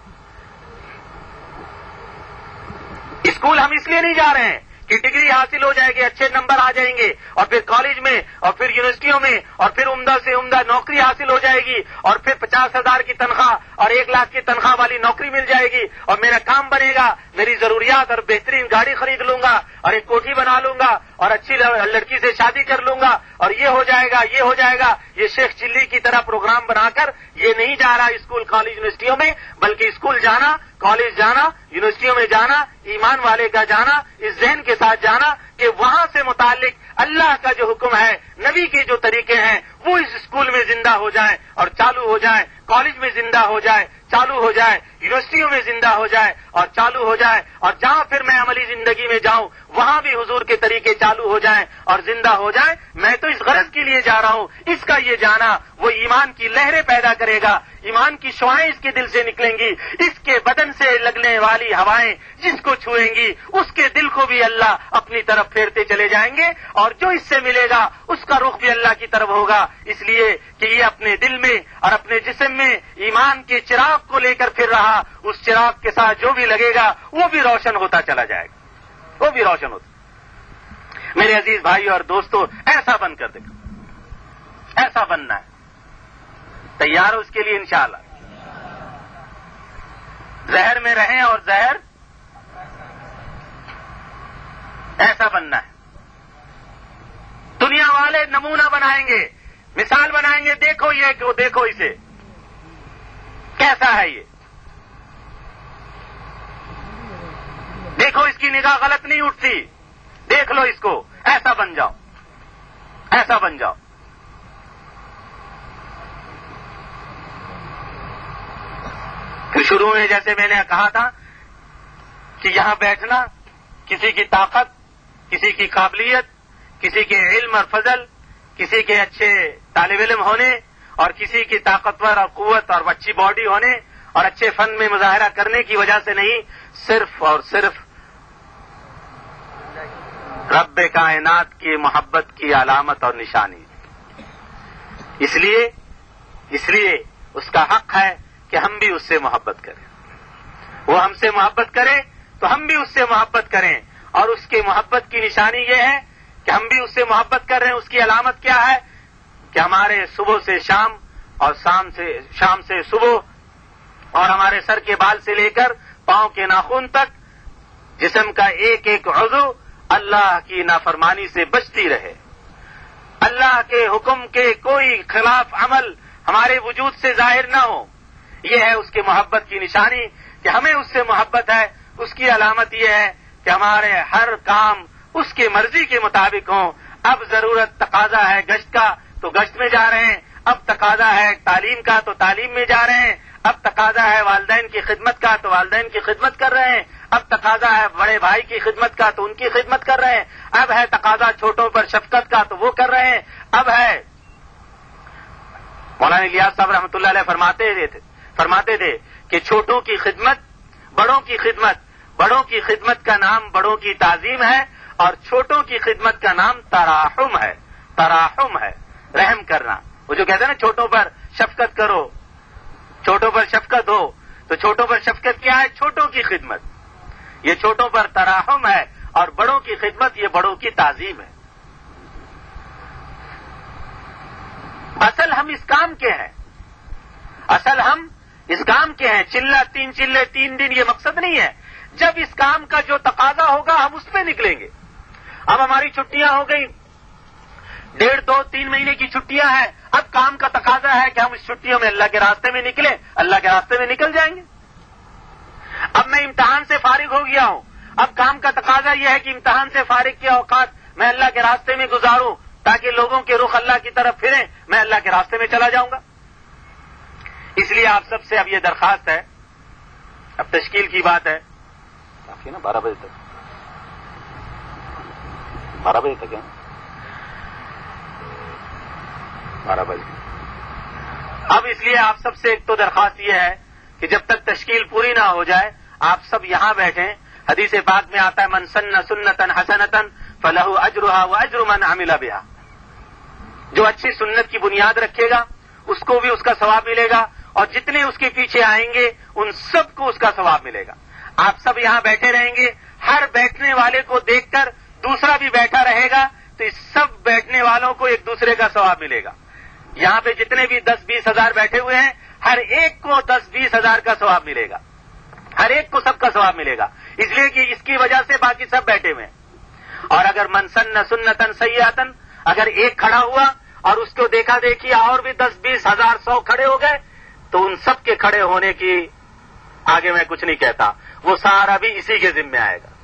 Speaker 1: اسکول ہم اس لیے نہیں جا رہے ہیں کہ ڈگری حاصل ہو جائے گی، اچھے نمبر آ جائیں گے اور پھر کالج میں اور پھر یونیورسٹیوں میں اور پھر عمدہ سے عمدہ نوکری حاصل ہو جائے گی اور پھر پچاس ہزار کی تنخواہ اور ایک لاکھ کی تنخواہ والی نوکری مل جائے گی اور میرا کام بنے گا۔ میری ضروریات اور بہترین گاڑی خرید لوں گا اور ایک کوٹھی بنا لوں گا اور اچھی لڑکی سے شادی کر لوں گا اور یہ ہو جائے گا یہ ہو جائے گا. یہ شیخ چلی کی طرح پروگرام بنا کر یہ نہیں جا رہا اسکول کالج یونیورسٹیوں میں، بلکہ اسکول جانا، کالج جانا، یونیورسٹیوں میں جانا، ایمان والے کا جانا، اس ذہن کے ساتھ جانا کہ وہاں سے متعلق اللہ کا جو حکم ہے، نبی کے جو طریقے ہیں وہ اس اسکول میں زندہ ہو جائیں اور چالو ہو جائیں، کالج میں زندہ ہو جائے، چالو ہو جائے، یونیورسٹیوں میں زندہ ہو جائے اور چالو ہو جائے، اور جہاں پھر میں عملی زندگی میں جاؤں وہاں بھی حضور کے طریقے چالو ہو جائیں اور زندہ ہو جائیں. میں تو اس غرض کے لیے جا رہا ہوں. اس کا یہ جانا وہ ایمان کی لہریں پیدا کرے گا، ایمان کی شعائیں اس کے دل سے نکلیں گی، اس کے بدن سے لگنے والی ہوائیں جس کو چھوئیں گی اس کے دل کو بھی اللہ اپنی طرف پھیرتے چلے جائیں گے، اور جو اس سے ملے گا اس کا رخ بھی اللہ کی طرف ہوگا. اس لیے کہ یہ اپنے دل میں اور اپنے جسم میں ایمان کے چراغ کو لے کر پھر رہا، اس چراغ کے ساتھ جو بھی لگے گا وہ بھی روشن ہوتا چلا جائے گا، وہ بھی روشن ہوتا. میرے عزیز بھائی اور دوستو، ایسا بن کر دیکھو، ایسا بننا ہے. تیار ہو اس کے لیے انشاءاللہ؟ زہر میں رہیں اور زہر ایسا بننا ہے. دنیا والے نمونہ بنائیں گے، مثال بنائیں گے، دیکھو یہ کہ دیکھو اسے کیسا ہے، یہ دیکھو اس کی نگاہ غلط نہیں اٹھتی، دیکھ لو اس کو، ایسا بن جاؤ، ایسا بن جاؤ. پھر شروع میں جیسے میں نے کہا تھا کہ یہاں بیٹھنا کسی کی طاقت، کسی کی قابلیت، کسی کے علم اور فضل، کسی کے اچھے طالب علم ہونے اور کسی کی طاقتور اور قوت اور اچھی باڈی ہونے اور اچھے فن میں مظاہرہ کرنے کی وجہ سے نہیں، صرف اور صرف رب کائنات کی محبت کی علامت اور نشانی. اس لیے اس لیے اس کا حق ہے کہ ہم بھی اس سے محبت کریں. وہ ہم سے محبت کرے تو ہم بھی اس سے محبت کریں، اور اس کے محبت کی نشانی یہ ہے کہ ہم بھی اس سے محبت کر رہے ہیں. اس کی علامت کیا ہے کہ ہمارے صبح سے شام اور شام سے شام سے صبح اور ہمارے سر کے بال سے لے کر پاؤں کے ناخن تک جسم کا ایک ایک عضو اللہ کی نافرمانی سے بچتی رہے. اللہ کے حکم کے کوئی خلاف عمل ہمارے وجود سے ظاہر نہ ہو. یہ ہے اس کے محبت کی نشانی کہ ہمیں اس سے محبت ہے. اس کی علامت یہ ہے کہ ہمارے ہر کام اس کے مرضی کے مطابق ہوں. اب ضرورت تقاضا ہے گشت کا تو گشت میں جا رہے ہیں، اب تقاضا ہے تعلیم کا تو تعلیم میں جا رہے ہیں، اب تقاضا ہے والدین کی خدمت کا تو والدین کی خدمت کر رہے ہیں، اب تقاضا ہے بڑے بھائی کی خدمت کا تو ان کی خدمت کر رہے ہیں، اب ہے تقاضا چھوٹوں پر شفقت کا تو وہ کر رہے ہیں. اب ہے مولانا الیاس صاحب رحمۃ اللہ علیہ فرماتے تھے فرماتے تھے کہ چھوٹوں کی خدمت، بڑوں کی خدمت، بڑوں کی خدمت کا نام بڑوں کی تعظیم ہے اور چھوٹوں کی خدمت کا نام تراحم ہے. تراحم ہے رحم کرنا. وہ جو کہتے ہیں نا چھوٹوں پر شفقت کرو، چھوٹوں پر شفقت ہو، تو چھوٹوں پر شفقت کیا ہے؟ چھوٹوں کی خدمت. یہ چھوٹوں پر تراحم ہے اور بڑوں کی خدمت یہ بڑوں کی تعظیم ہے. اصل ہم اس کام کے ہیں، اصل ہم اس کام کے ہیں. چلہ تین چلے تین دن یہ مقصد نہیں ہے. جب اس کام کا جو تقاضا ہوگا ہم اس پہ نکلیں گے. اب ہماری چھٹیاں ہو گئی، ڈیڑھ دو تین مہینے کی چھٹیاں ہیں، اب کام کا تقاضا ہے کہ ہم اس چھٹیوں میں اللہ کے راستے میں نکلیں. اللہ کے راستے میں نکل جائیں گے. اب میں امتحان سے فارغ ہو گیا ہوں، اب کام کا تقاضا یہ ہے کہ امتحان سے فارغ کے اوقات میں اللہ کے راستے میں گزاروں تاکہ لوگوں کے رخ اللہ کی طرف پھریں. میں اللہ کے راستے میں چلا جاؤں گا. اس لیے آپ سب سے اب یہ درخواست ہے، اب تشکیل کی بات ہے کافی نا بارہ بجے تک بارہ بجے تک ہے بارہ بجے اب اس لیے آپ سب سے ایک تو درخواست یہ ہے کہ جب تک تشکیل پوری نہ ہو جائے آپ سب یہاں بیٹھیں. حدیث پاک میں آتا ہے من سن سنتن حسنتن فلہ اجرها واجر من عمل بها. جو اچھی سنت کی بنیاد رکھے گا اس کو بھی اس کا ثواب ملے گا اور جتنے اس کے پیچھے آئیں گے ان سب کو اس کا ثواب ملے گا. آپ سب یہاں بیٹھے رہیں گے، ہر بیٹھنے والے کو دیکھ کر دوسرا بھی بیٹھا رہے گا تو اس سب بیٹھنے والوں کو ایک دوسرے کا ثواب ملے گا. یہاں پہ جتنے بھی دس بیس ہزار بیٹھے ہوئے ہیں ہر ایک کو دس بیس ہزار کا ثواب ملے گا، ہر ایک کو سب کا ثواب ملے گا. اس لیے کہ اس کی وجہ سے باقی سب بیٹھے ہوئے ہیں. اور اگر من سن سنتن سیئاتن، اگر ایک کھڑا ہوا اور اس کو دیکھا دیکھی اور بھی دس بیس ہزار سو کھڑے ہو گئے تو ان سب کے کھڑے ہونے کی آگے میں کچھ نہیں کہتا، وہ سارا بھی اسی کے ذمہ آئے گا.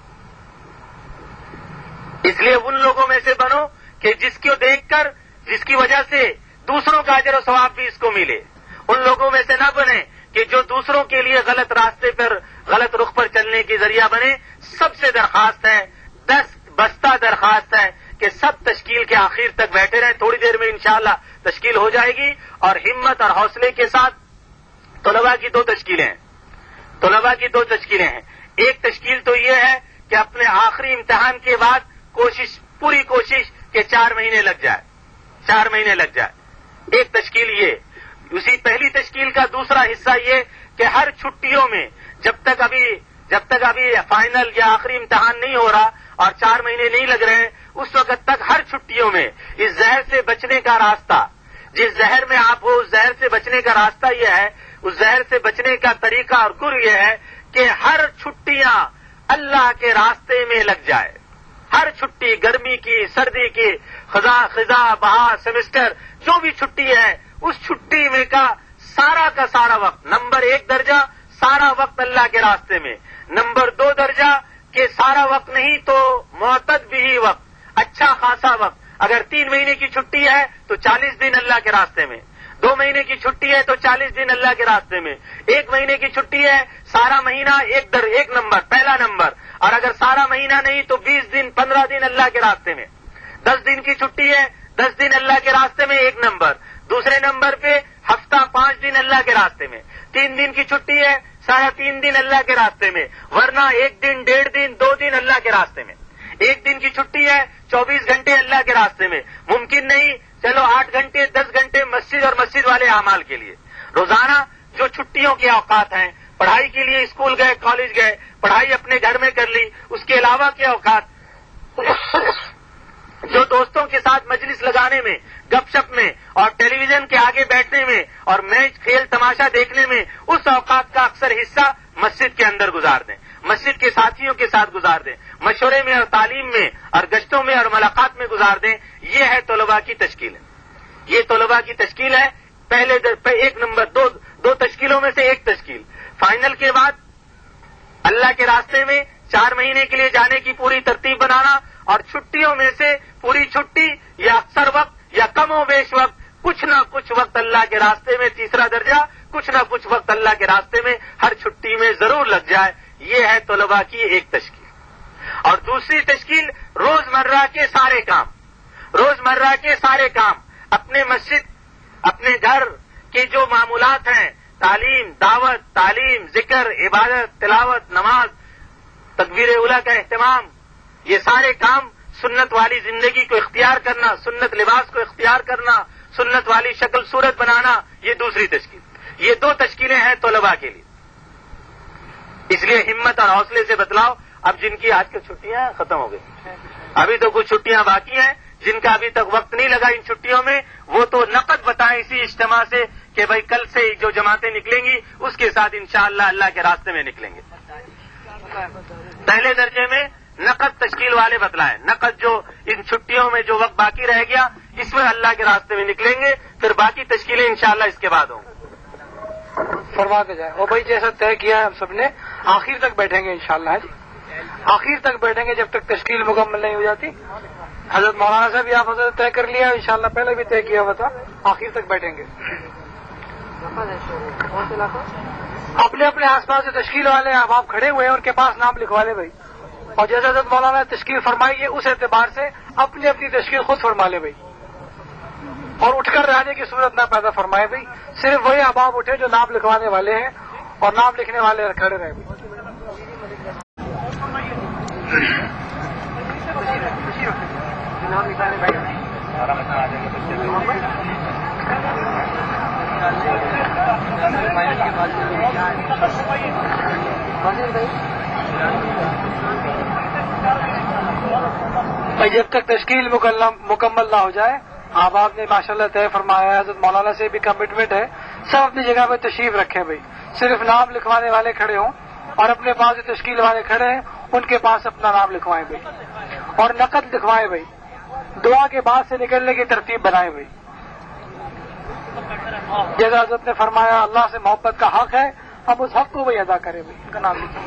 Speaker 1: اس لیے ان لوگوں میں سے بنو کہ جس کو دیکھ کر، جس کی وجہ سے دوسروں کا اجر و ثواب بھی اس کو ملے. ان لوگوں میں سے نہ بنے کہ جو دوسروں کے لیے غلط راستے پر، غلط رخ پر چلنے کی ذریعہ بنے. سب سے درخواست ہے، دس بستہ درخواست ہے کہ سب تشکیل کے آخر تک بیٹھے رہیں. تھوڑی دیر میں انشاءاللہ تشکیل ہو جائے گی، اور ہمت اور حوصلے کے ساتھ طلباء کی دو تشکیلیں ہیں. طلباء کی دو تشکیلیں ہیں. ایک تشکیل تو یہ ہے کہ اپنے آخری امتحان کے بعد کوشش، پوری کوشش کہ چار مہینے لگ جائے، چار مہینے لگ جائے. ایک تشکیل یہ. اسی پہلی تشکیل کا دوسرا حصہ یہ کہ ہر چھٹیوں میں جب تک ابھی جب تک ابھی فائنل یا آخری امتحان نہیں ہو رہا اور چار مہینے نہیں لگ رہے ہیں، اس وقت تک ہر چھٹیوں میں اس زہر سے بچنے کا راستہ، جس زہر میں آپ ہو اس زہر سے بچنے کا راستہ یہ ہے، اس زہر سے بچنے کا طریقہ اور گر یہ ہے کہ ہر چھٹیاں اللہ کے راستے میں لگ جائے. ہر چھٹی، گرمی کی، سردی کی، خزاں خزاں بہار، سیمسٹر، جو بھی چھٹی ہے، اس چھٹی میں کا سارا کا سارا وقت، نمبر ایک درجہ سارا وقت اللہ کے راستے میں، نمبر دو درجہ کہ سارا وقت نہیں تو معتد بھی وقت، اچھا خاصا وقت. اگر تین مہینے کی چھٹی ہے تو چالیس دن اللہ کے راستے میں، دو مہینے کی چھٹی ہے تو چالیس دن اللہ کے راستے میں، ایک مہینے کی چھٹی ہے سارا مہینہ ایک در ایک نمبر، پہلا نمبر. اور اگر سارا مہینہ نہیں تو بیس دن، پندرہ دن اللہ کے راستے میں. دس دن کی چھٹی ہے، دس دن اللہ کے راستے میں ایک نمبر. دوسرے نمبر پہ ہفتہ پانچ دن اللہ کے راستے میں. تین دن کی چھٹی ہے، سارا تین دن اللہ کے راستے میں، ورنہ ایک دن، ڈیڑھ دن، دو دن اللہ کے راستے میں. ایک دن کی چھٹی ہے، چوبیس گھنٹے اللہ کے راستے میں. ممکن نہیں، چلو آٹھ گھنٹے دس گھنٹے مسجد اور مسجد والے اعمال کے لیے. روزانہ جو چھٹیوں کے اوقات ہیں، پڑھائی کے لیے اسکول گئے، کالج گئے، پڑھائی اپنے گھر میں کر لی، اس کے علاوہ کے اوقات جو دوستوں کے ساتھ مجلس لگانے میں، گپ شپ میں، اور ٹیلی ویژن کے آگے بیٹھنے میں، اور میچ کھیل تماشا دیکھنے میں، اس اوقات کا اکثر حصہ مسجد کے اندر گزار دیں، مسجد کے ساتھیوں کے ساتھ گزار دیں، مشورے میں اور تعلیم میں اور گشتوں میں اور ملاقات میں گزار دیں. یہ ہے طلباء کی تشکیل ہے. یہ طلباء کی تشکیل ہے. پہلے ایک نمبر، دو دو تشکیلوں میں سے ایک تشکیل. فائنل کے بعد اللہ کے راستے میں چار مہینے کے لیے جانے کی پوری ترتیب بنانا، اور چھٹیوں میں سے پوری چھٹی یا اکثر وقت یا کم و بیش وقت، کچھ نہ کچھ وقت اللہ کے راستے میں، تیسرا درجہ کچھ نہ کچھ وقت اللہ کے راستے میں ہر چھٹی میں ضرور لگ جائے. یہ ہے طلباء کی ایک تشکیل. اور دوسری تشکیل روزمرہ کے سارے کام، روزمرہ کے سارے کام اپنے مسجد، اپنے گھر کے جو معمولات ہیں، تعلیم، دعوت، تعلیم، ذکر، عبادت، تلاوت، نماز، تکبیر اولیٰ کا اہتمام، یہ سارے کام، سنت والی زندگی کو اختیار کرنا، سنت لباس کو اختیار کرنا، سنت والی شکل صورت بنانا، یہ دوسری تشکیل. یہ دو تشکیلیں ہیں طلباء کے لیے. اس لیے ہمت اور حوصلے سے بتلاؤ. اب جن کی آج کل چھٹیاں ختم ہو گئی، ابھی تو کچھ چھٹیاں باقی ہیں، جن کا ابھی تک وقت نہیں لگا ان چھٹیوں میں، وہ تو نقد بتائیں اسی اجتماع سے کہ بھائی کل سے جو جماعتیں نکلیں گی اس کے ساتھ انشاءاللہ اللہ کے راستے میں نکلیں گے. پہلے درجے میں نقد تشکیل والے بتلائیں، نقد جو ان چھٹیوں میں جو وقت باقی رہ گیا اس میں اللہ کے راستے میں نکلیں گے، پھر باقی تشکیلیں انشاءاللہ اس کے بعد ہوں.
Speaker 2: فرما کے جائے. اور بھائی جیسا طے کیا ہے ہم سب نے، آخر تک بیٹھیں گے انشاءاللہ. جی آخر تک بیٹھیں گے جب تک تشکیل مکمل نہیں ہو جاتی. حضرت مولانا صاحب آپ حضرت طے کر لیا انشاءاللہ، پہلے بھی طے کیا ہوا تھا، آخر تک بیٹھیں گے. اپنے اپنے آس پاس جو تشکیل والے اب آپ کھڑے ہوئے ہیں ان کے پاس نام لکھوا لے بھائی. اور جیسے حضرت مولانا نے تشکیل فرمائی ہے اس اعتبار سے اپنی اپنی تشکیل خود فرما لے بھائی، اور اٹھ کر رہنے کی صورت نہ پیدا فرمائے بھائی. صرف وہی احباب اٹھے جو نام لکھوانے والے ہیں اور نام لکھنے والے کھڑے رہے بھائی. جب تک تشکیل مکمل نہ ہو جائے، احباب نے ماشاءاللہ طے فرمایا ہے، حضرت مولانا سے بھی کمٹمنٹ ہے، سب اپنی جگہ پہ تشریف رکھیں بھائی. صرف نام لکھوانے والے کھڑے ہوں اور اپنے پاس جو تشکیل والے کھڑے ہیں ان کے پاس اپنا نام لکھوائیں بھائی، اور نقد لکھوائیں بھائی، دعا کے بعد سے نکلنے کی ترتیب بنائیں بھائی. جیسا حضرت نے فرمایا اللہ سے محبت کا حق ہے، ہم اس حق کو وہی ادا کریں بھائی، ان کا نام لکھیں.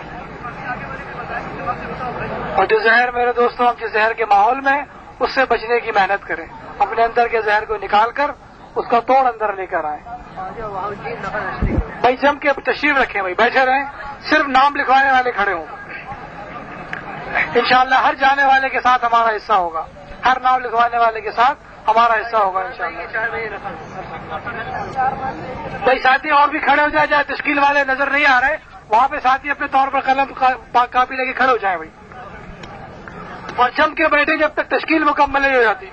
Speaker 2: اور جو زہر میرے دوستوں ہم جس زہر کے ماحول میں اس سے بچنے کی محنت کریں، اپنے اندر کے زہر کو نکال کر اس کا توڑ اندر لے کر آئیں بھائی. جم کے تشریف رکھیں بھائی، بیٹھے رہیں، صرف نام لکھوانے والے کھڑے ہوں. انشاءاللہ ہر جانے والے کے ساتھ ہمارا حصہ ہوگا، ہر نام لکھوانے والے کے ساتھ ہمارا حصہ ہوگا انشاءاللہ. بھائی ساتھی اور بھی کھڑے ہو جائے، جائے تشکیل والے نظر نہیں آ رہے وہاں پہ ساتھی اپنے طور پر قلم کاپی لے کے کھڑے ہو جائیں بھائی، اور جم کے بیٹھے جب تک تشکیل مکمل نہیں ہو جاتی.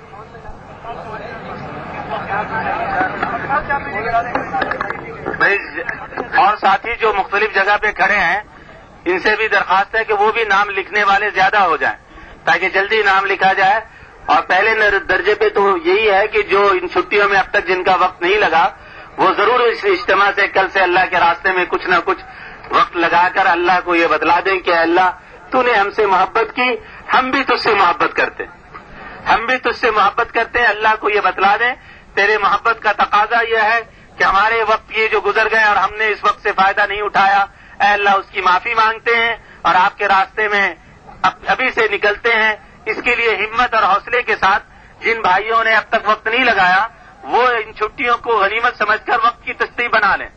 Speaker 1: اور ساتھی جو مختلف جگہ پہ کھڑے ہیں ان سے بھی درخواست ہے کہ وہ بھی نام لکھنے والے زیادہ ہو جائیں تاکہ جلدی نام لکھا جائے. اور پہلے درجے پہ تو یہی ہے کہ جو ان چھٹیوں میں اب تک جن کا وقت نہیں لگا وہ ضرور اس اجتماع سے کل سے اللہ کے راستے میں کچھ نہ کچھ وقت لگا کر اللہ کو یہ بتلا دیں کہ اللہ تو نے ہم سے محبت کی، ہم بھی تجھ سے محبت کرتے ہم بھی تجھ سے محبت کرتے ہیں. اللہ کو یہ بتلا دیں تیرے محبت کا تقاضا یہ ہے کہ ہمارے وقت یہ جو گزر گئے اور ہم نے اس وقت سے فائدہ نہیں اٹھایا، اے اللہ اس کی معافی مانگتے ہیں اور آپ کے راستے میں ابھی سے نکلتے ہیں. اس کے لیے ہمت اور حوصلے کے ساتھ جن بھائیوں نے اب تک وقت نہیں لگایا وہ ان چھٹیوں کو غنیمت سمجھ کر وقت کی تشریح بنا لیں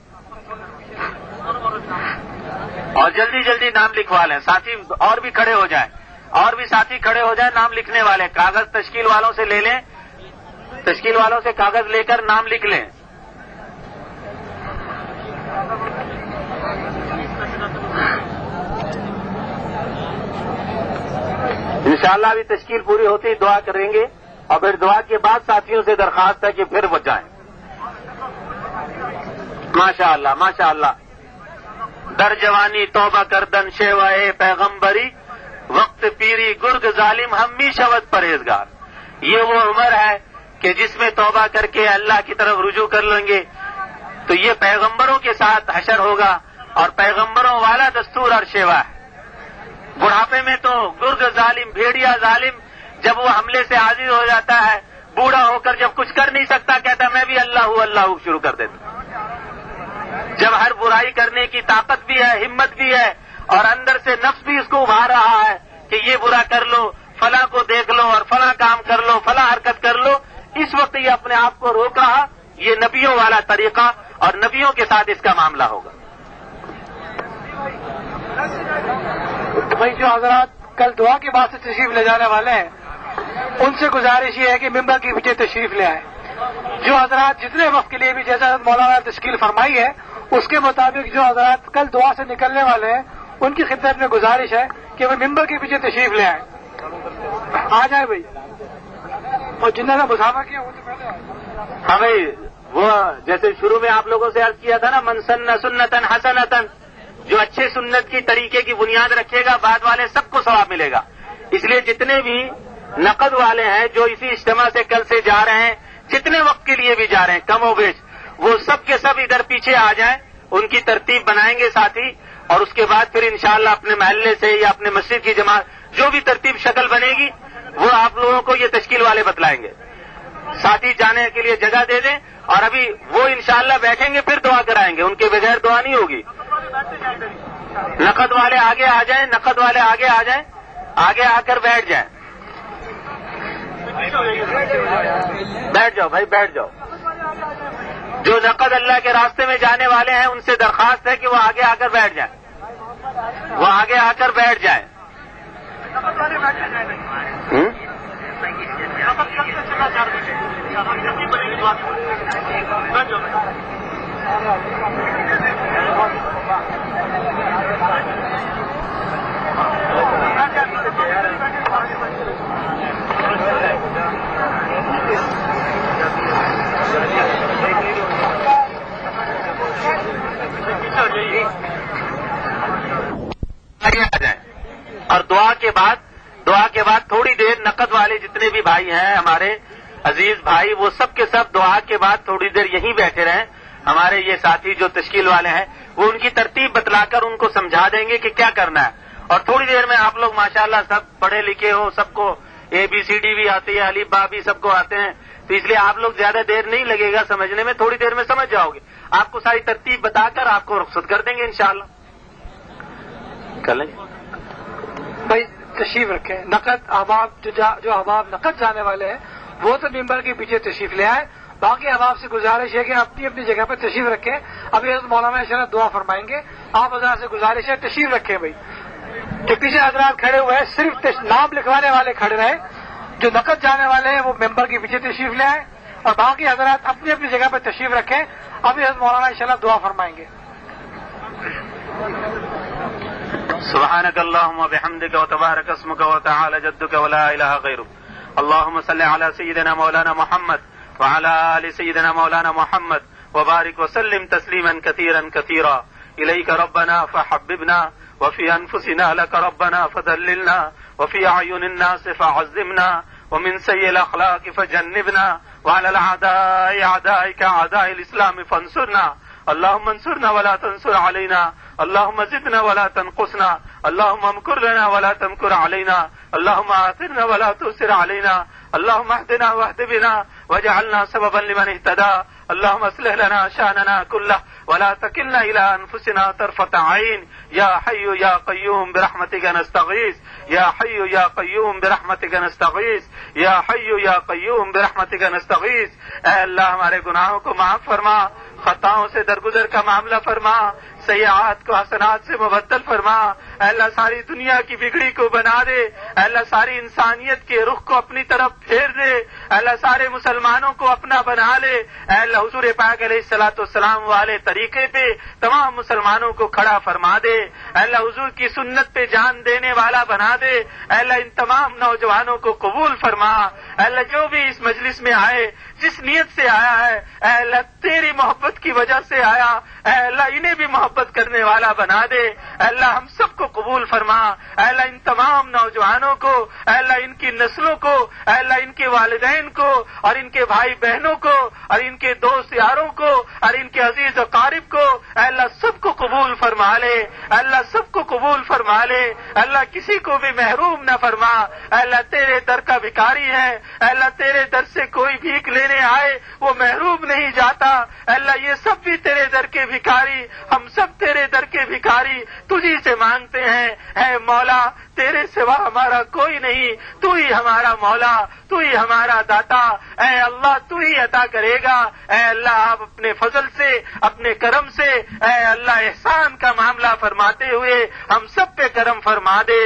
Speaker 1: اور جلدی جلدی نام لکھوا لیں. ساتھی اور بھی کھڑے ہو جائیں، اور بھی ساتھی کھڑے ہو جائیں نام لکھنے والے. کاغذ تشکیل والوں سے لے لیں، تشکیل والوں سے کاغذ لے کر نام لکھ لیں. انشاءاللہ ابھی تشکیل پوری ہوتی ہی دعا کریں گے اور پھر دعا کے بعد ساتھیوں سے درخواست ہے کہ پھر وہ جائیں. ماشاء اللہ ماشاء اللہ. در جوانی توبہ کردن شیوائے پیغمبری، وقت پیری گرگ ظالم ہمی شود پرہیزگار. یہ وہ عمر ہے کہ جس میں توبہ کر کے اللہ کی طرف رجوع کر لیں گے تو یہ پیغمبروں کے ساتھ حشر ہوگا اور پیغمبروں والا دستور اور شیوا ہے. بڑھاپے میں تو گرگ ظالم، بھیڑیا ظالم جب وہ حملے سے عاجز ہو جاتا ہے، بوڑھا ہو کر جب کچھ کر نہیں سکتا کہتا میں بھی اللہ ہوں اللہ ہوں شروع کر دیتا. جب ہر برائی کرنے کی طاقت بھی ہے، ہمت بھی ہے اور اندر سے نفس بھی اس کو ابھار رہا ہے کہ یہ برا کر لو، فلاں کو دیکھ لو اور فلاں کام کر لو، فلاں حرکت کر لو، اس وقت یہ اپنے آپ کو روک رہا. یہ نبیوں والا طریقہ اور نبیوں کے ساتھ اس کا معاملہ ہوگا.
Speaker 2: بھائی جو حضرات کل دعا کے بعد سے تشریف لے جانے والے ہیں ان سے گزارش یہ ہے کہ ممبر کے پیچھے تشریف لے آئیں. جو حضرات جتنے وقت کے لیے بھی جیسا مولانا تشکیل فرمائی ہے اس کے مطابق جو حضرات کل دعا سے نکلنے والے ہیں ان کی خدمت میں گزارش ہے کہ وہ ممبر کے پیچھے تشریف لے آئیں. آ جائیں بھائی. اور جنہوں نے مسافہ کیا وہ تو پہلے
Speaker 1: ہاں بھائی، وہ جیسے شروع میں آپ لوگوں سے عرض کیا تھا نا، من سن سنتن حسنتن، جو اچھے سنت کی طریقے کی بنیاد رکھے گا بعد والے سب کو ثواب ملے گا. اس لیے جتنے بھی نقد والے ہیں جو اسی اجتماع سے کل سے جا رہے ہیں، جتنے وقت کے لیے بھی جا رہے ہیں کم و بیش، وہ سب کے سب ادھر پیچھے آ جائیں. ان کی ترتیب بنائیں گے ساتھی اور اس کے بعد پھر انشاءاللہ اپنے محلے سے یا اپنے مسجد کی جماعت جو بھی ترتیب شکل بنے گی وہ آپ لوگوں کو یہ تشکیل والے بتلائیں گے. ساتھی جانے کے لیے جگہ دے دیں اور ابھی وہ انشاءاللہ بیٹھیں گے پھر دعا کرائیں گے، ان کے بغیر دعا نہیں ہوگی. نقد والے آگے آ جائیں، نقد والے آگے آ جائیں، آگے آ کر بیٹھ جائیں. بیٹھ جاؤ بھائی بیٹھ جاؤ. جو نقد اللہ کے راستے میں جانے والے ہیں ان سے درخواست ہے کہ وہ آگے آ کر بیٹھ جائیں، وہ آگے آ کر بیٹھ جائیں. آگے آ جائیں اور دعا کے بعد دعا کے بعد تھوڑی دیر نقد والے جتنے بھی بھائی ہیں ہمارے عزیز بھائی وہ سب کے سب دعا کے بعد تھوڑی دیر یہیں بیٹھے رہیں. ہمارے یہ ساتھی جو تشکیل والے ہیں وہ ان کی ترتیب بتلا کر ان کو سمجھا دیں گے کہ کیا کرنا ہے. اور تھوڑی دیر میں آپ لوگ ماشاءاللہ سب پڑھے لکھے ہو, سب کو اے بی سی ڈی بھی آتی ہے, الف با بھی سب کو آتے ہیں, تو اس لیے آپ لوگ زیادہ دیر نہیں لگے گا سمجھنے میں, تھوڑی دیر میں سمجھ جاؤ گے. آپ کو ساری ترتیب بتا کر آپ کو رخصت کر دیں گے انشاءاللہ. کر لیں
Speaker 2: بھائی تشریف رکھیں. نقد احباب جو, جو احباب نقد جانے والے ہیں وہ تو ممبر کے پیچھے تشریف لے آئے. باقی احباب سے گزارش ہے کہ اپنی اپنی جگہ پہ تشریف رکھیں. ابھی حضرت مولانا شرف دعا فرمائیں گے. آپ حضرات سے گزارش ہے تشریف رکھیں بھائی. جو پیچھے حضرات کھڑے ہوئے ہیں صرف نام لکھوانے والے کھڑے رہے, جو نقد جانے والے ہیں وہ ممبر کے پیچھے تشریف لے آئے, اور باقی حضرات اپنی اپنی جگہ پہ تشریف رکھیں. ابھی حضرت مولانا شرف دعا فرمائیں گے.
Speaker 1: سبحانك اللهم وبحمدك وتبارك اسمك وتعالى جدك ولا اله غيرك. اللهم صل على سيدنا مولانا محمد وعلى آل سيدنا مولانا محمد وبارك وسلم تسليما كثيرا كثيرا. إليك ربنا فحببنا وفي أنفسنا لك ربنا فذللنا وفي أعين الناس فعظمنا ومن سيء الأخلاق فجنبنا وعلى الأعداء أعدائك أعداء الإسلام فانصرنا. اللهم انصرنا ولا تنصر علينا. اللهم زدنا ولا تنقصنا. اللهم امكر لنا ولا تمكر علينا. اللهم آثرنا ولا تؤثر علينا. اللهم اهدنا واهد بنا واجعلنا سببا لمن اهتدى. اللهم اصلح لنا شأننا كله ولا تكلنا إلى أنفسنا طرفة عين. يا حي يا قيوم برحمتك نستغيث. يا حي يا قيوم برحمتك نستغيث. يا حي يا قيوم برحمتك نستغيث. اے اللہ ہمارے گناہوں کو معاف فرما, خطاؤں سے درگزر کا معاملہ فرما, سیئات کو حسنات سے مبدل فرما. اے اللہ ساری دنیا کی بگڑی کو بنا دے. اے اللہ ساری انسانیت کے رخ کو اپنی طرف پھیر دے. اے اللہ سارے مسلمانوں کو اپنا بنا لے. اے اللہ حضور پاک علیہ الصلوۃ والسلام والے طریقے پہ تمام مسلمانوں کو کھڑا فرما دے. اے اللہ حضور کی سنت پہ جان دینے والا بنا دے. اے اللہ ان تمام نوجوانوں کو قبول فرما. اے اللہ جو بھی اس مجلس میں آئے جس نیت سے آیا ہے, اے اللہ تیری محبت کی وجہ سے آیا, اے اللہ انہیں بھی محبت کرنے والا بنا دے. اے اللہ ہم سب کو قبول فرما. اے اللہ ان تمام نوجوانوں کو, اے اللہ ان کی نسلوں کو, اے اللہ ان کے والدین کو اور ان کے بھائی بہنوں کو اور ان کے دوست یاروں کو اور ان کے عزیز اقارب کو, اے اللہ سب کو قبول فرما لے. اے اللہ سب کو قبول فرما لے. اے اللہ کسی کو بھی محروم نہ فرما. اے اللہ تیرے در کا بھکاری ہے. اے اللہ تیرے در سے کوئی بھیک لینے آئے وہ محروم نہیں جاتا. اے اللہ یہ سب بھی تیرے در کے بھکاری, ہم سب تیرے در کے بھکاری تجھی سے مانگتے ہیں. اے مولا تیرے سوا ہمارا کوئی نہیں, تو ہی ہمارا مولا, تو ہی ہمارا داتا. اے اللہ تو ہی عطا کرے گا. اے اللہ آپ اپنے فضل سے اپنے کرم سے اے اللہ احسان کا معاملہ فرماتے ہوئے ہم سب پہ کرم فرما دے.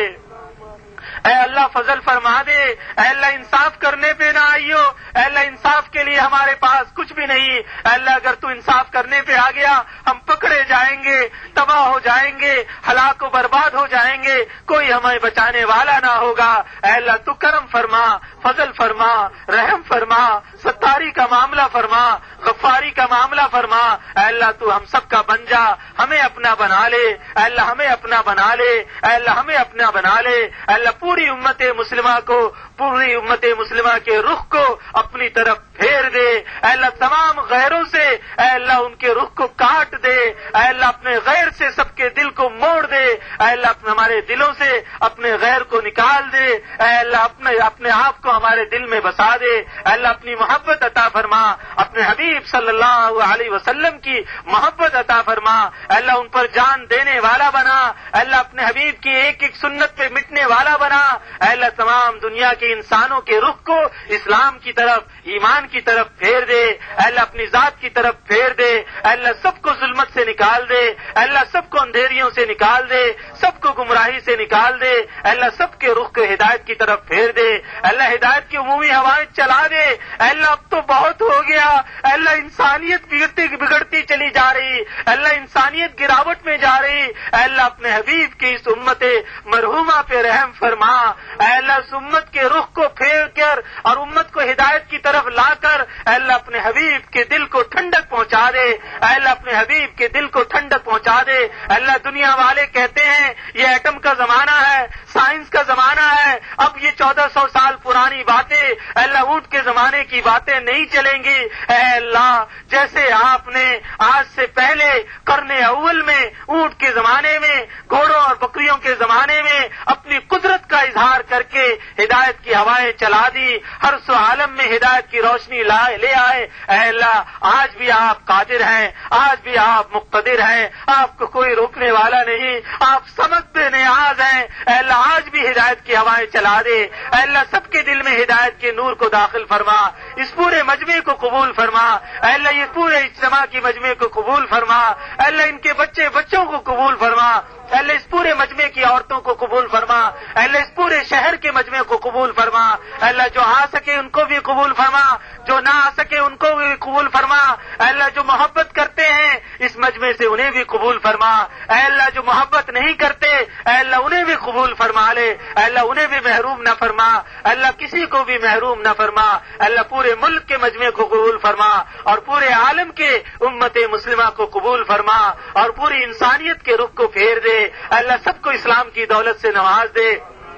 Speaker 1: اے اللہ فضل فرما دے. اے اللہ انصاف کرنے پہ نہ آئیو. اے اللہ انصاف کے لیے ہمارے پاس کچھ بھی نہیں. اے اللہ اگر تو انصاف کرنے پہ آ گیا ہم پکڑے جائیں گے, تباہ ہو جائیں گے, ہلاک و برباد ہو جائیں گے, کوئی ہمیں بچانے والا نہ ہوگا. اے اللہ تو کرم فرما, فضل فرما, رحم فرما, ستاری کا معاملہ فرما, غفاری کا معاملہ فرما. اے اللہ تو ہم سب کا بن جا, ہمیں اپنا بنا لے. اے اللہ ہمیں اپنا بنا لے. اے اللہ ہمیں اپنا بنا لے. اے اللہ پوری امت مسلمہ کو, پوری امت مسلمہ کے رخ کو اپنی طرف پھیر دے. اے اللہ تمام غیروں سے اے اللہ ان کے رخ کو کاٹ دے. اے اللہ اپنے غیر سے سب کے دل کو موڑ دے. اے اللہ ہمارے دلوں سے اپنے غیر کو نکال دے. اے اللہ اپنے اپنے آپ کو ہمارے دل میں بسا دے. اے اللہ اپنی محبت عطا فرما, اپنے حبیب صلی اللہ علیہ وسلم کی محبت عطا فرما. اے اللہ ان پر جان دینے والا بنا. اے اللہ اپنے حبیب کی ایک ایک سنت پہ مٹنے والا بنا. اے اللہ تمام دنیا کے انسانوں کے رخ کو اسلام کی طرف, ایمان کی طرف پھیر دے. اے اللہ اپنی ذات کی طرف پھیر دے. اے اللہ سب کو ظلمت سے نکال دے. اے اللہ سب کو اندھیریوں سے نکال دے, سب کو گمراہی سے نکال دے. اے اللہ سب کے رخ کو ہدایت کی طرف پھیر دے. اے اللہ ہدایت کی عمومی ہوائیں چلا دے. اے اللہ اب تو بہت ہو گیا. اے اللہ انسانیت بگڑتی بگڑتی چلی جا رہی. اے اللہ انسانیت گراوٹ میں جا رہی. اے اللہ اپنے حبیب کی اس امت مرحومہ پہ رحم فرما. اے اللہ اس امت کے رخ کو پھیر کر اور امت کو ہدایت کی طرف طرف لا کر اے اللہ اپنے حبیب کے دل کو ٹھنڈک پہنچا دے، اے اللہ اپنے حبیب کے دل کو ٹھنڈک پہنچا دے۔ اے اللہ دنیا والے کہتے ہیں یہ ایٹم کا زمانہ ہے، سائنس کا زمانہ ہے، اب یہ چودہ سو سال پرانی باتیں اے اللہ اونٹ کے زمانے کی باتیں نہیں چلیں گی۔ اے اللہ جیسے آپ نے آج سے پہلے قرن اول میں اونٹ کے زمانے میں، گھوڑوں اور بکریوں کے زمانے میں اپنی قدرت کا اظہار کر کے ہدایت کی ہوائیں چلا دی، ہر سو عالم میں ہدایت کی روشنی لے آئے۔ اے اللہ آج بھی آپ قادر ہیں، آج بھی آپ مقتدر ہیں، آپ کو کوئی روکنے والا نہیں، آپ سمجھ بے نیاز ہیں۔ اے اللہ آج بھی ہدایت کی ہوائیں چلا دے۔ اے اللہ سب کے دل میں ہدایت کے نور کو داخل فرما، اس پورے مجمع کو قبول فرما۔ اے اللہ یہ پورے اجتماع کی مجمع کو قبول فرما۔ اے اللہ ان کے بچے بچوں کو قبول فرما۔ اے اللہ اس پورے مجمع کی عورتوں کو قبول فرما۔ اے اللہ اس پورے شہر کے مجمع کو قبول فرما۔ اے اللہ جو آ سکے ان کو بھی قبول فرما، جو نہ آ سکے ان کو بھی قبول فرما۔ اے اللہ جو محبت کرتے ہیں اس مجمع سے انہیں بھی قبول فرما۔ اے اللہ جو محبت نہیں کرتے اے اللہ انہیں بھی قبول فرما لے۔ اے اللہ انہیں بھی محروم نہ فرما۔ اے اللہ کسی کو بھی محروم نہ فرما۔ اے اللہ پورے ملک کے مجمع کو قبول فرما اور پورے عالم کے امت مسلمہ کو قبول فرما اور پوری انسانیت کے رخ کو پھیر دے۔ اے اللہ سب کو اسلام کی دولت سے نواز دے۔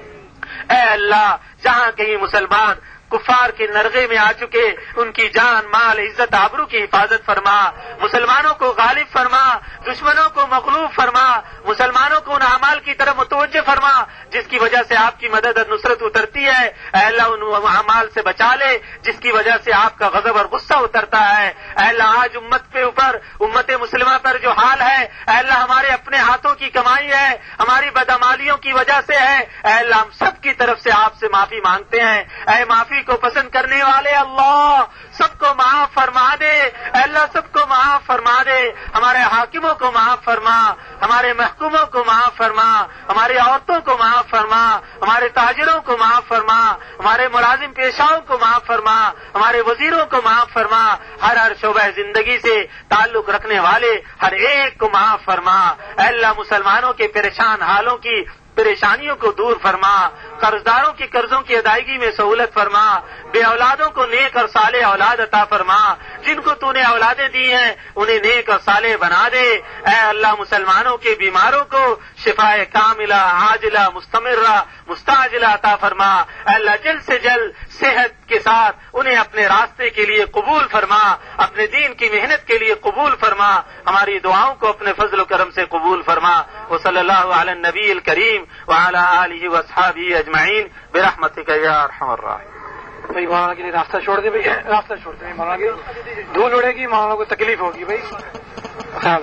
Speaker 1: اے اللہ جہاں کہیں مسلمان کفار کے نرغے میں آ چکے ان کی جان مال عزت آبرو کی حفاظت فرما، مسلمانوں کو غالب فرما، دشمنوں کو مغلوب فرما، مسلمانوں کو ان اعمال کی طرف متوجہ فرما جس کی وجہ سے آپ کی مدد اور نصرت اترتی ہے۔ اے اللہ ان اعمال سے بچا لے جس کی وجہ سے آپ کا غضب اور غصہ اترتا ہے۔ اے اللہ آج امت پہ اوپر امت مسلمہ پر جو حال ہے اے اللہ ہمارے اپنے ہاتھوں کی کمائی ہے، ہماری بدعمالیوں کی وجہ سے ہے۔ اے اللہ ہم سب کی طرف سے آپ سے معافی مانگتے ہیں۔ اے معافی کو پسند کرنے والے اللہ سب کو معاف فرما دے۔ اے اللہ سب کو معاف فرما دے، ہمارے حاکموں کو معاف فرما، ہمارے محکوموں کو معاف فرما، ہماری عورتوں کو معاف فرما، ہمارے تاجروں کو معاف فرما، ہمارے ملازم پیشاؤں کو معاف فرما، ہمارے وزیروں کو معاف فرما، ہر ہر شعبہ زندگی سے تعلق رکھنے والے ہر ایک کو معاف فرما۔ اے اللہ مسلمانوں کے پریشان حالوں کی پریشانیوں کو دور فرما، قرضداروں کی قرضوں کی ادائیگی میں سہولت فرما، بے اولادوں کو نیک اور صالح اولاد عطا فرما، جن کو تو نے اولادیں دی ہیں انہیں نیک اور صالح بنا دے۔ اے اللہ مسلمانوں کے بیماروں کو شفاء کاملہ عاجلہ مستمرہ مستعجلہ عطا فرما۔ اے اللہ جلد سے جلد صحت کے ساتھ انہیں اپنے راستے کے لیے قبول فرما، اپنے دین کی محنت کے لیے قبول فرما، ہماری دعاؤں کو اپنے فضل و کرم سے قبول فرما۔ وصلی اللہ علی النبی الکریم وعلی آلہ واصحابہ اجمعین برحمتک یا ارحم الراحمین۔
Speaker 2: بھائی مولانا کے لیے راستہ چھوڑ دے، بھائی راستہ چھوڑ دے، مولانا کی دھول اڑے گی، مولانا کو تکلیف ہوگی بھائی۔